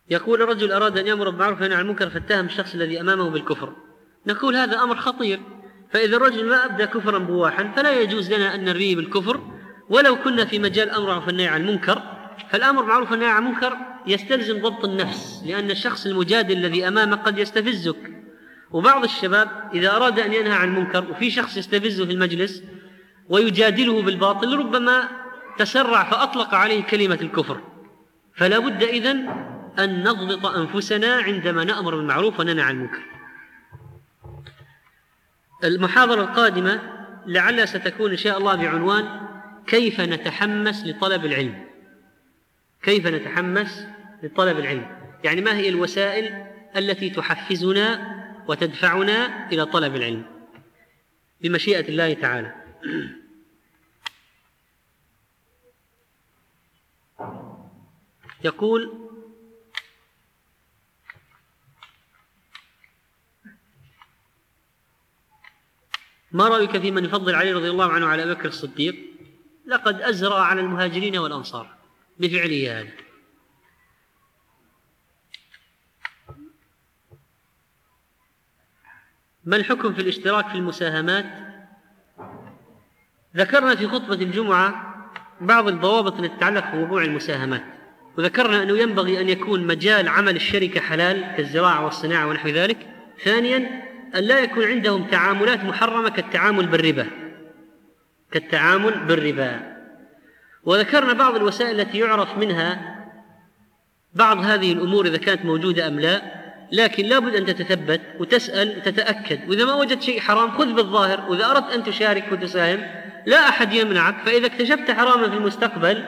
يقول الرجل أراد أن يأمر بالمعروف وينهى عن المنكر فاتهم الشخص الذي أمامه بالكفر. نقول هذا أمر خطير، فإذا الرجل ما أبدى كفرا بواحا فلا يجوز لنا أن نرميه بالكفر ولو كنا في مجال أمر بالمعروف والنهي عن المنكر. فالأمر بالمعروف والنهي عن المنكر يستلزم ضبط النفس، لأن الشخص المجادل الذي أمامه قد يستفزك. وبعض الشباب إذا أراد أن ينهى عن المنكر وفي شخص يستفزه في المجلس ويجادله بالباطل ربما تسرع فأطلق عليه كلمة الكفر. فلا بد إذن أن نضبط أنفسنا عندما نأمر بالمعروف وننهى عن المنكر. المحاضرة القادمة لعلها ستكون إن شاء الله بعنوان كيف نتحمس لطلب العلم. كيف نتحمس لطلب العلم، يعني ما هي الوسائل التي تحفزنا وتدفعنا إلى طلب العلم بمشيئة الله تعالى. يقول: ما رأيك في من يفضل علي رضي الله عنه على أبي بكر الصديق؟ لقد أزرع على المهاجرين والأنصار بفعله هذا. ما الحكم في الاشتراك في المساهمات؟ ذكرنا في خطبة الجمعة بعض الضوابط التي تتعلق بموضوع المساهمات، وذكرنا أنه ينبغي أن يكون مجال عمل الشركة حلال كالزراعة والصناعة ونحو ذلك. ثانياً أن لا يكون عندهم تعاملات محرمة كالتعامل بالربا. وذكرنا بعض الوسائل التي يعرف منها بعض هذه الأمور إذا كانت موجودة أم لا، لكن لا بد أن تتثبت وتسأل تتأكد، وإذا ما وجدت شيء حرام خذ بالظاهر، وإذا أردت أن تشارك وتساهم لا أحد يمنعك. فإذا اكتشفت حراما في المستقبل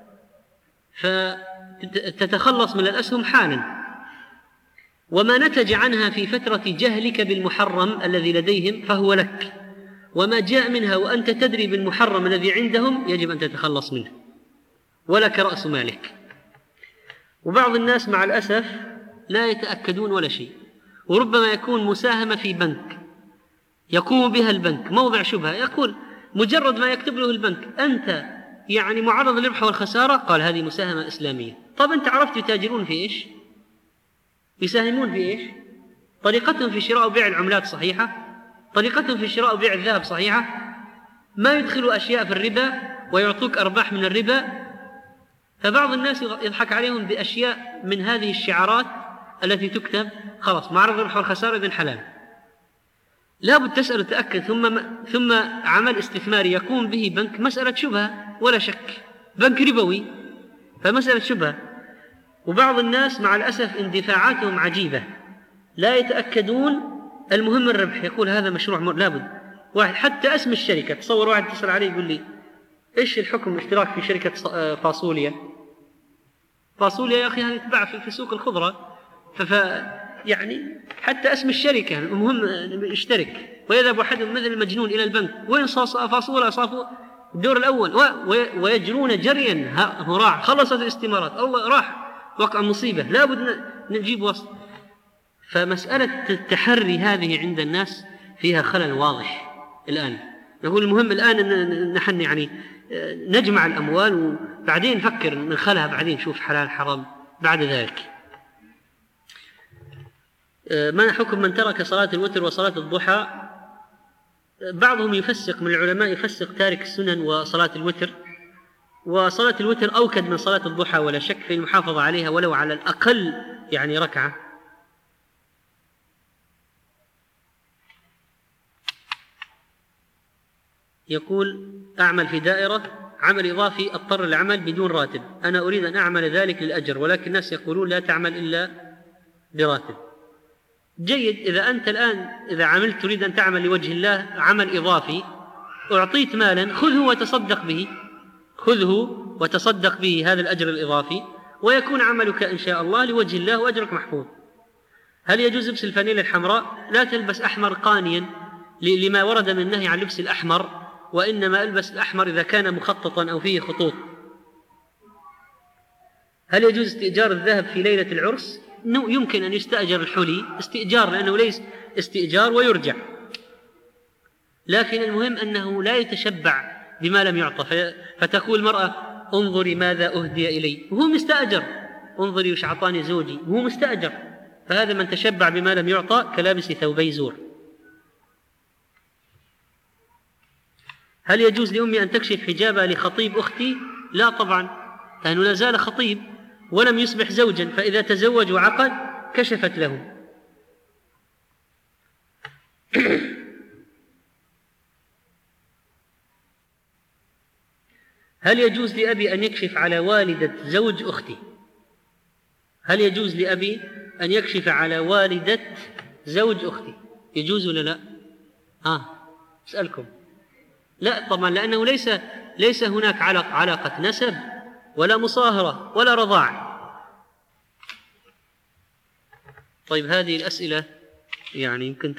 فتتخلص من الأسهم حالا. وما نتج عنها في فترة جهلك بالمحرم الذي لديهم فهو لك، وما جاء منها وأنت تدري بالمحرم الذي عندهم يجب أن تتخلص منه، ولك رأس مالك. وبعض الناس مع الأسف لا يتأكدون ولا شيء، وربما يكون مساهمة في بنك يقوم بها البنك موضع شبهة، يقول مجرد ما يكتب له البنك أنت يعني معرض للربح والخسارة، قال هذه مساهمة إسلامية. طب أنت عرفت يتاجرون في إيش؟ يساهمون في إيش؟ طريقتهم في شراء وبيع العملات صحيحة؟ طريقتهم في شراء وبيع الذهب صحيحة؟ ما يدخلوا أشياء في الربا ويعطوك أرباح من الربا. فبعض الناس يضحك عليهم بأشياء من هذه الشعارات التي تكتب خلاص معرض الربح والخسارة إذن حلال. لا بد تسأل وتأكد. ثم عمل استثماري يقوم به بنك مسألة شبهة ولا شك، بنك ربوي، فمسألة شبهة. وبعض الناس مع الأسف اندفاعاتهم عجيبة، لا يتأكدون. المهم الربح، يقول هذا مشروع لابد. واحد حتى اسم الشركة، تصور واحد اتصل عليه يقول لي إيش الحكم الاشتراك في شركة فاصوليا يا أخي هذه تباع في سوق الخضرة، يعني حتى اسم الشركة المهم اشترك. ويذهب أحد مثل المجنون إلى البنك، وين فاصولة صافوا الدور الأول، ويجرون جريا، هو راح خلصت الاستمارات، الله راح وقع مصيبة، لا بد نجيب وسط. فمسألة التحري هذه عند الناس فيها خلل واضح الآن. نقول المهم الآن أن نحن يعني نجمع الأموال وبعدين نفكر نخلها، بعدين نشوف حلال حرام بعد ذلك. ما حكم من ترك صلاة الوتر وصلاة الضحى؟ بعضهم يفسق من العلماء يفسق تارك السنن وصلاة الوتر، وصلاة الوتر أوكد من صلاة الضحى ولا شك في المحافظة عليها ولو على الأقل يعني ركعة. يقول أعمل في دائرة عمل إضافي أضطر للعمل بدون راتب، أنا أريد أن أعمل ذلك للأجر، ولكن الناس يقولون لا تعمل إلا براتب. جيد، إذا أنت الآن إذا عملت تريد أن تعمل لوجه الله عمل إضافي، أعطيت مالا خذه وتصدق به هذا الأجر الإضافي، ويكون عملك إن شاء الله لوجه الله وأجرك محفوظ. هل يجوز لبس الفانيلة الحمراء؟ لا تلبس أحمر قانيا لما ورد من النهي عن لبس الأحمر، وإنما ألبس الأحمر إذا كان مخططا أو فيه خطوط. هل يجوز استئجار الذهب في ليلة العرس؟ يمكن أن يستأجر الحلي استئجار، لأنه ليس استئجار ويرجع، لكن المهم أنه لا يتشبع بما لم يعطى، فتقول المرأة انظري ماذا أهدي إلي، وهو مستأجر انظري وش أعطاني زوجي، هو مستأجر، فهذا من تشبع بما لم يعطى كلابس ثوبي زور. هل يجوز لأمي أن تكشف حجابها لخطيب أختي؟ لا طبعا، لأنه لا زال خطيب ولم يصبح زوجا، فإذا تزوج وعقد كشفت له. هل يجوز لأبي أن يكشف على والدة زوج أختي؟ هل يجوز لأبي أن يكشف على والدة زوج أختي؟ يجوز ولا لا؟ أسألكم. لا طبعا، لأنه ليس هناك علاقة نسب ولا مصاهرة ولا رضاع. طيب هذه الأسئلة يعني يمكن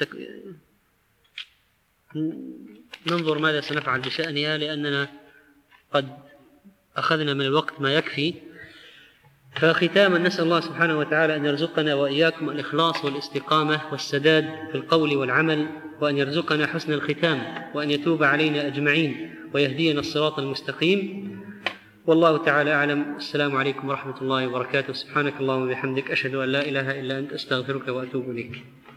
ننظر ماذا سنفعل بشأنها، لأننا قد أخذنا من الوقت ما يكفي. فختاما نسأل الله سبحانه وتعالى أن يرزقنا وإياكم الإخلاص والاستقامة والسداد في القول والعمل، وأن يرزقنا حسن الختام، وأن يتوب علينا أجمعين ويهدينا الصراط المستقيم. والله تعالى أعلم. السلام عليكم ورحمة الله وبركاته. سبحانك اللهم وبحمدك، أشهد أن لا إله إلا أنت، أستغفرك وأتوب إليك.